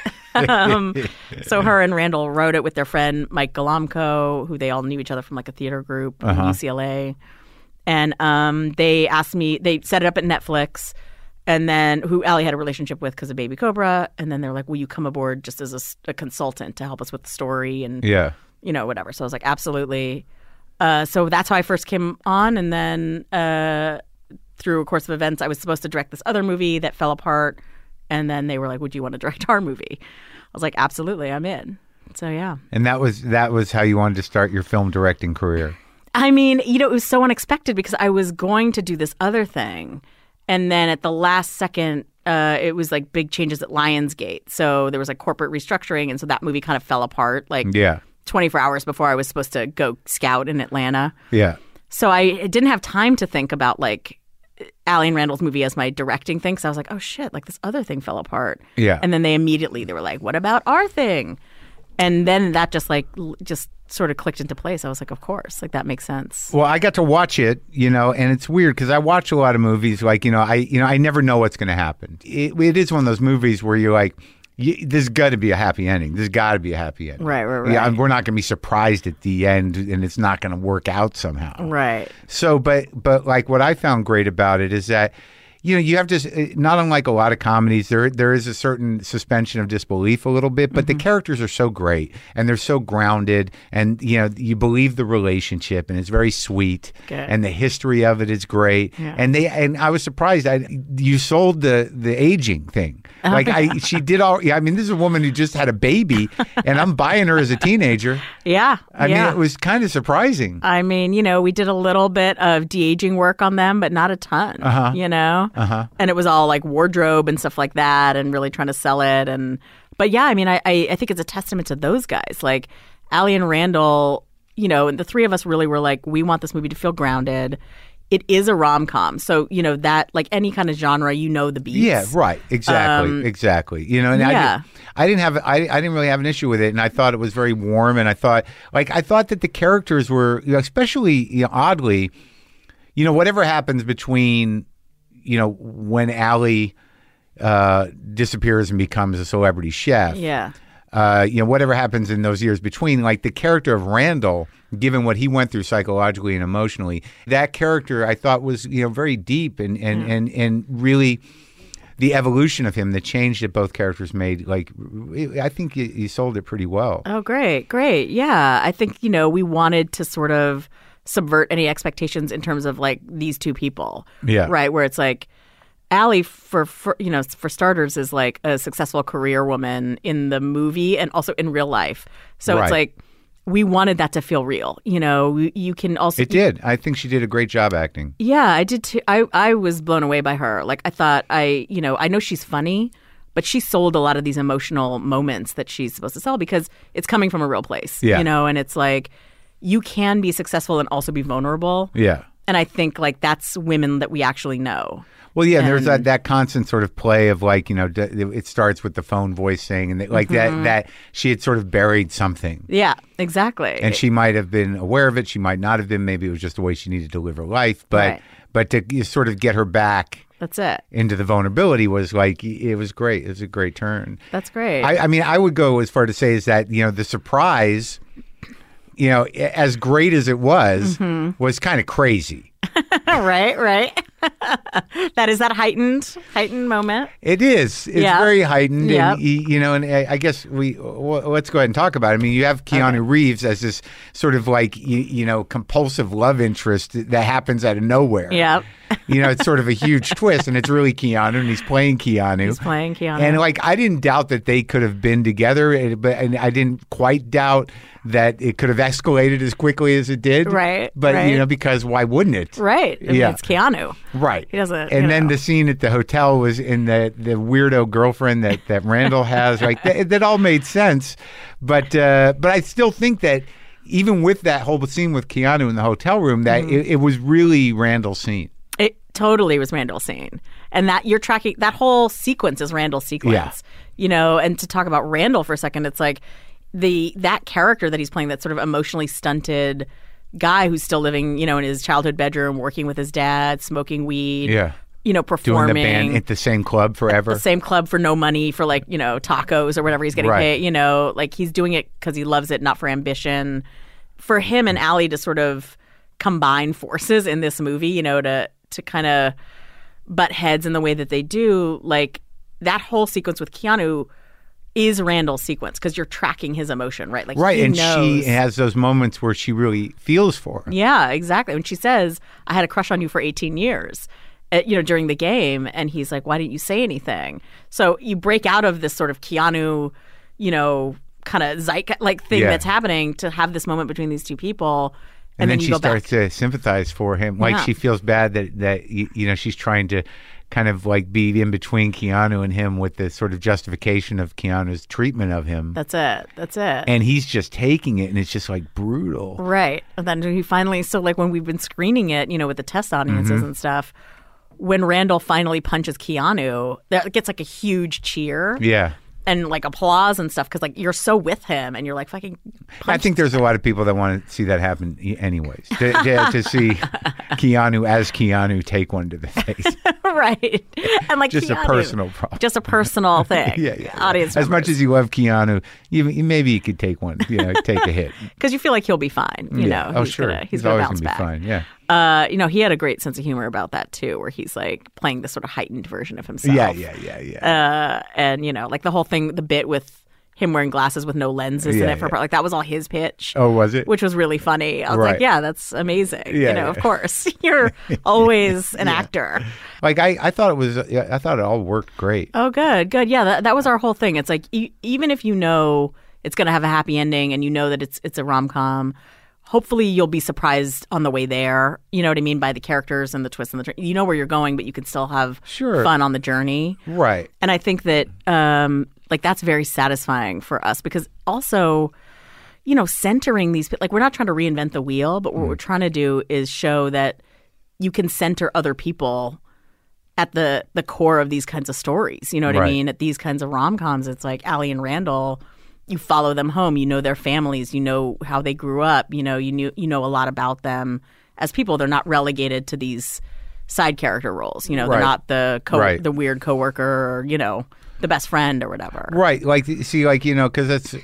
So her and Randall wrote it with their friend Mike Galamko, who they all knew each other from like a theater group in UCLA. And they asked me, they set it up at Netflix, and then who Allie had a relationship with because of Baby Cobra. And then they're like, will you come aboard just as a consultant to help us with the story and, you know, whatever. So I was like, absolutely. So that's how I first came on. And then through a course of events, I was supposed to direct this other movie that fell apart. And then they were like, would you want to direct our movie? I was like, absolutely, I'm in. So, yeah. And that was how you wanted to start your film directing career? I mean, you know, it was so unexpected because I was going to do this other thing. And then at the last second, it was like big changes at Lionsgate. So there was like corporate restructuring. And so that movie kind of fell apart like 24 hours before I was supposed to go scout in Atlanta. Yeah. So I didn't have time to think about like Allie and Randall's movie as my directing thing. So I was like, oh shit, like this other thing fell apart. Yeah. And then they were like, what about our thing? And then that just sort of clicked into place. I was like, of course, like that makes sense. Well, I got to watch it, you know, and it's weird because I watch a lot of movies like, I never know what's going to happen. It is one of those movies where you're like, there's got to be a happy ending. There's got to be a happy ending. Right. Yeah, we're not going to be surprised at the end, and it's not going to work out somehow. Right. So, but like what I found great about it is that, you know, you have to, not unlike a lot of comedies, there is a certain suspension of disbelief a little bit, but the characters are so great and they're so grounded, and, you know, you believe the relationship and it's very sweet. Good. And the history of it is great. Yeah. And I was surprised you sold the aging thing. Like she did all. I mean, this is a woman who just had a baby, and I'm buying her as a teenager. Yeah, I mean, it was kind of surprising. I mean, you know, we did a little bit of de-aging work on them, but not a ton. You know, and it was all like wardrobe and stuff like that, and really trying to sell it. But yeah, I mean, I think it's a testament to those guys, like Allie and Randall. You know, and the three of us really were like, we want this movie to feel grounded. It is a rom-com. So, you know, that, like any kind of genre, you know the beats. Yeah, right. Exactly. You know, and I didn't really have an issue with it, and I thought it was very warm, and I thought that the characters were, especially, oddly, you know, whatever happens between, you know, when Allie disappears and becomes a celebrity chef. Yeah. You know, whatever happens in those years between, like the character of Randall, given what he went through psychologically and emotionally, that character I thought was, you know, very deep and really the evolution of him, the change that both characters made. Like, I think you sold it pretty well. Oh, great. Yeah. I think, you know, we wanted to sort of subvert any expectations in terms of like these two people. Yeah. Right. Where it's like, Allie, for starters, is like a successful career woman in the movie and also in real life. So It's like we wanted that to feel real. You know, you can also. It did. I think she did a great job acting. Yeah, I did too. I was blown away by her. Like I thought, I know she's funny, but she sold a lot of these emotional moments that she's supposed to sell because it's coming from a real place. Yeah. You know, and it's like you can be successful and also be vulnerable. Yeah. And I think like that's women that we actually know. Well, yeah, and there's that constant sort of play of like, you know, it starts with the phone voice saying, and like that she had sort of buried something. Yeah, exactly. And she might have been aware of it. She might not have been. Maybe it was just the way she needed to live her life. But to sort of get her back. That's it. Into the vulnerability was like, it was great. It was a great turn. That's great. I mean, I would go as far to say is that, you know, the surprise, you know, as great as it was kind of crazy. Right. That is that heightened moment. It is. It's very heightened. Yep. And I guess let's go ahead and talk about it. I mean, you have Keanu Reeves as this sort of like, compulsive love interest that happens out of nowhere. Yep. It's sort of a huge twist, and it's really Keanu, and he's playing Keanu. And I didn't doubt that they could have been together, and I didn't quite doubt that it could have escalated as quickly as it did. Right. But, because why wouldn't it? Right. I mean, it's Keanu. Right. He doesn't. And then the scene at the hotel was in the weirdo girlfriend that Randall has. Right. That all made sense. But I still think that even with that whole scene with Keanu in the hotel room, that it was really Randall's scene. It totally was Randall's scene. And that you're tracking, that whole sequence is Randall's sequence. Yeah. And to talk about Randall for a second, it's like that character that he's playing, that sort of emotionally stunted guy who's still living, in his childhood bedroom, working with his dad, smoking weed. Yeah. Performing. Doing the band at the same club forever. The same club for no money, for tacos or whatever he's getting paid. He's doing it because he loves it, not for ambition. For him and Allie to sort of combine forces in this movie, to kind of butt heads in the way that they do, that whole sequence with Keanu is Randall's sequence because you're tracking his emotion, right? And she has those moments where she really feels for him. Yeah, exactly. When she says, "I had a crush on you for 18 years," during the game, and he's like, "Why didn't you say anything?" So you break out of this sort of Keanu, kind of zeitgeist thing that's happening to have this moment between these two people. And then she starts to sympathize for him. She feels bad that she's trying to kind of be in between Keanu and him with the sort of justification of Keanu's treatment of him. That's it. And he's just taking it, and it's just brutal. Right. And then he finally, when we've been screening it, with the test audiences and stuff, when Randall finally punches Keanu, that gets a huge cheer. Yeah. And applause and stuff because you're so with him and you're fucking punch. I think there's a lot of people that want to see that happen anyways, to see Keanu as Keanu take one to the face. Right. And just Keanu, a personal problem. Just a personal thing. Yeah. Audience as much as you love Keanu, maybe you could take one, take a hit. Because you feel like he'll be fine. Oh, sure. He's always going to be fine. Yeah. He had a great sense of humor about that too, where he's playing this sort of heightened version of himself. Yeah. And the whole thing, the bit with him wearing glasses with no lenses in it for a part, that was all his pitch. Oh, was it? Which was really funny. I was like, yeah, that's amazing. Yeah, of course, you're always an actor. I thought I thought it all worked great. Oh, good. Yeah, that was our whole thing. It's even if it's going to have a happy ending and that it's a rom-com, hopefully you'll be surprised on the way there. You know what I mean? By the characters and the twists and the turns. You know where you're going, but you can still have fun on the journey. Right. And I think that that's very satisfying for us because also, centering these we're not trying to reinvent the wheel, but what we're trying to do is show that you can center other people at the core of these kinds of stories. You know what I mean? At these kinds of rom-coms, it's like Allie and Randall. You follow them home. You know their families. You know how they grew up. You know a lot about them as people. They're not relegated to these side character roles. They're not the weird coworker or the best friend or whatever. Right. Because that's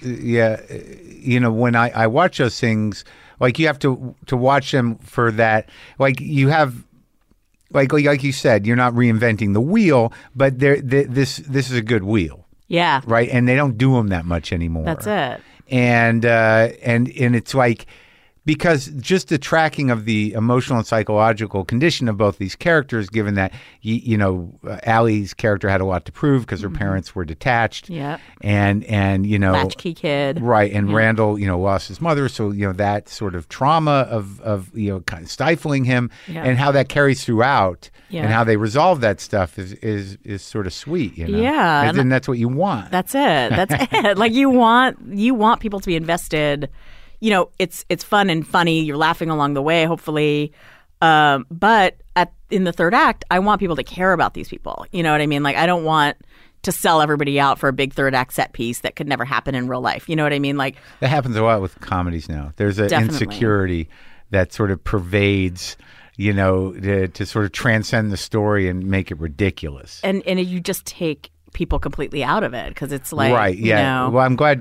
when I watch those things, you have to watch them for that. You have. Like you said, you're not reinventing the wheel, but this is a good wheel. Yeah. Right. And they don't do them that much anymore. That's it. And it's because just the tracking of the emotional and psychological condition of both these characters, given that, Allie's character had a lot to prove because her parents were detached. Yeah. And latchkey kid. Right. And Randall, lost his mother. So, that sort of trauma of kind of stifling him and how that carries throughout and how they resolve that stuff is sort of sweet, Yeah. And that's what you want. That's it. That's it. You want people to be invested. It's fun and funny. You're laughing along the way, hopefully. But in the third act, I want people to care about these people. You know what I mean? I don't want to sell everybody out for a big third act set piece that could never happen in real life. You know what I mean? That happens a lot with comedies now. There's an insecurity that sort of pervades, to sort of transcend the story and make it ridiculous. And you just take people completely out of it because it's like, right, yeah. You know, well, I'm glad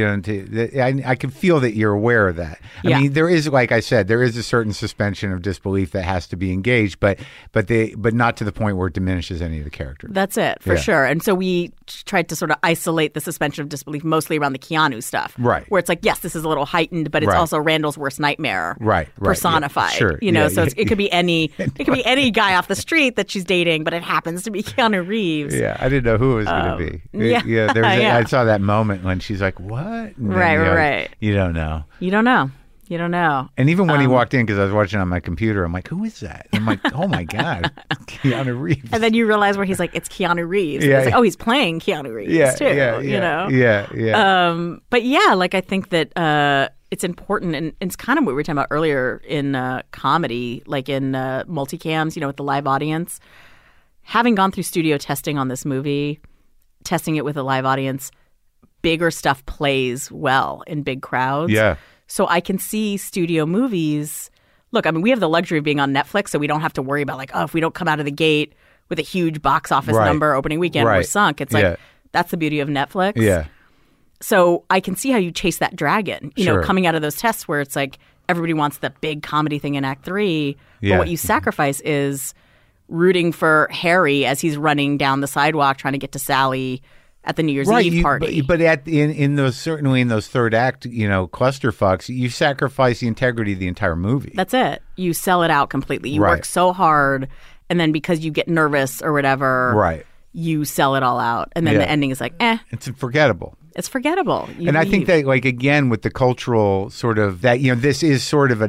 I can feel that you're aware of that. I mean, there is, like I said, there is a certain suspension of disbelief that has to be engaged, but not to the point where it diminishes any of the characters. That's it, for sure. And so we tried to sort of isolate the suspension of disbelief mostly around the Keanu stuff. Right. Where it's like, yes, this is a little heightened, but it's also Randall's worst nightmare personified. Yeah, sure. You know, so it could be any guy off the street that she's dating, but it happens to be Keanu Reeves. Yeah, I didn't know who it was going to be. I saw that moment when she's like, "What?" And right. You don't know. You don't know. And even when he walked in, because I was watching on my computer, I'm like, "Who is that?" And I'm like, "Oh my god, Keanu Reeves!" And then you realize where he's like, "It's Keanu Reeves." Yeah, it's like, oh, he's playing Keanu Reeves too. You know. Yeah. But yeah, like I think that it's important, and it's kind of what we were talking about earlier in comedy, like in multicams, you know, with the live audience. Having gone through studio testing on this movie, testing it with a live audience, bigger stuff plays well in big crowds. Yeah. So I can see studio movies. Look, I mean, we have the luxury of being on Netflix, so we don't have to worry about like, oh, if we don't come out of the gate with a huge box office number opening weekend, we're sunk. It's like, that's the beauty of Netflix. Yeah. So I can see how you chase that dragon, you know, coming out of those tests where it's like everybody wants the big comedy thing in Act 3. But what you sacrifice is rooting for Harry as he's running down the sidewalk trying to get to Sally at the New Year's Eve party. But in those third act, you know, clusterfucks, you sacrifice the integrity of the entire movie. That's it. You sell it out completely. You work so hard, and then because you get nervous or whatever, you sell it all out, and then the ending is like, it's forgettable. It's forgettable. And I think that, like, again, with the cultural sort of that, you know, this is sort of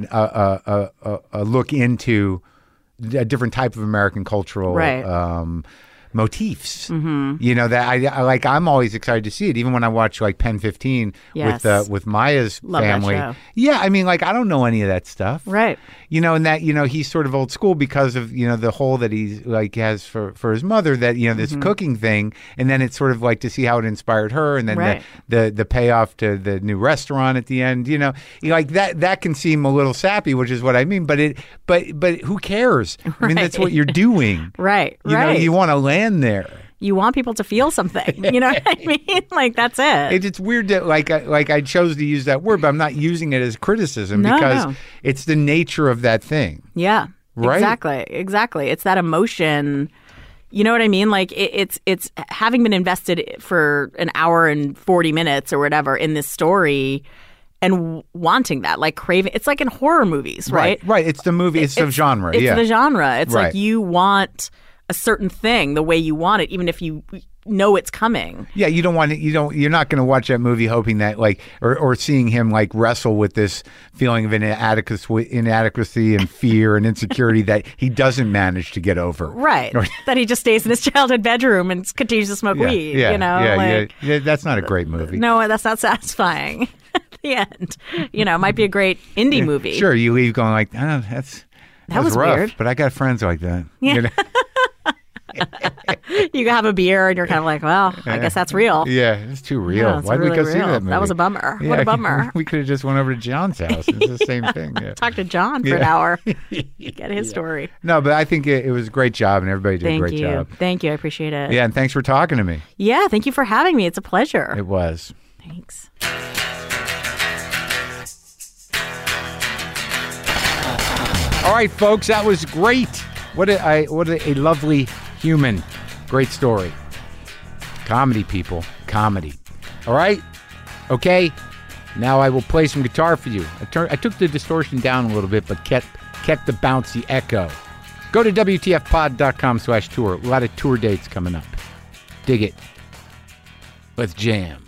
a look into a different type of American cultural motifs. Mm-hmm. You know, that I like. I'm always excited to see it, even when I watch like Pen 15 with Maya's family. Yeah, I mean, like, I don't know any of that stuff, right? You know, and that, you know, he's sort of old school because of, you know, the hole that he's like has for his mother, that, you know, this cooking thing, and then it's sort of like to see how it inspired her, and then the payoff to the new restaurant at the end. You know, like that can seem a little sappy, which is what I mean. But who cares? I mean, that's what you're doing, right? You know, you want to land there. You want people to feel something. You know what I mean? Like, that's it. It's weird that, like I chose to use that word, but I'm not using it as criticism because it's the nature of that thing. Yeah. Right? Exactly. It's that emotion. You know what I mean? Like, it's having been invested for an hour and 40 minutes or whatever in this story and wanting that, like craving. It's like in horror movies, right? Right. It's the movie. It's the genre. It's the genre. It's like you want a certain thing the way you want it, even if you know it's coming. Yeah, you don't want it. You're not going to watch that movie hoping that, like, or seeing him like wrestle with this feeling of inadequacy and fear and insecurity that he doesn't manage to get over. Right. That he just stays in his childhood bedroom and continues to smoke weed. Yeah, you know, yeah. That's not a great movie. No, that's not satisfying. At the end, you know, it might be a great indie movie. Sure, you leave going like, that was rough, weird. But I got friends like that. Yeah. You know? You have a beer and you're kind of like, well, I guess that's real. Yeah, it's too real. Yeah, why did we go see that movie? That was a bummer. Yeah, what a bummer. We could have just went over to John's house. It's the same thing. Yeah. Talk to John for an hour. Get his story. No, but I think it was a great job and everybody did a great job. Thank you. I appreciate it. Yeah, and thanks for talking to me. Yeah, thank you for having me. It's a pleasure. It was. Thanks. All right, folks, that was great. What a lovely human. Great story. Comedy, people. Comedy. All right? Okay. Now I will play some guitar for you. I took the distortion down a little bit, but kept the bouncy echo. Go to WTFpod.com/tour. A lot of tour dates coming up. Dig it. Let's jam.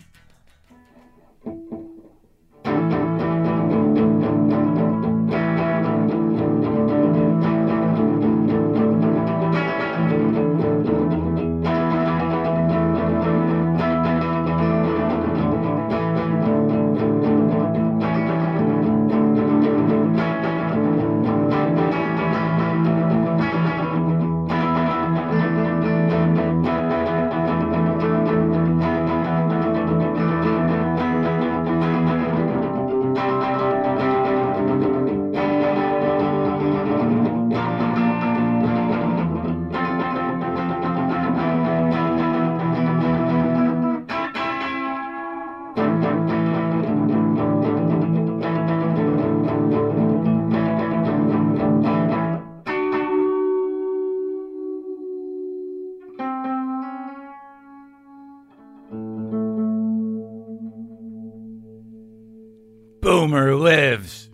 Homer lives.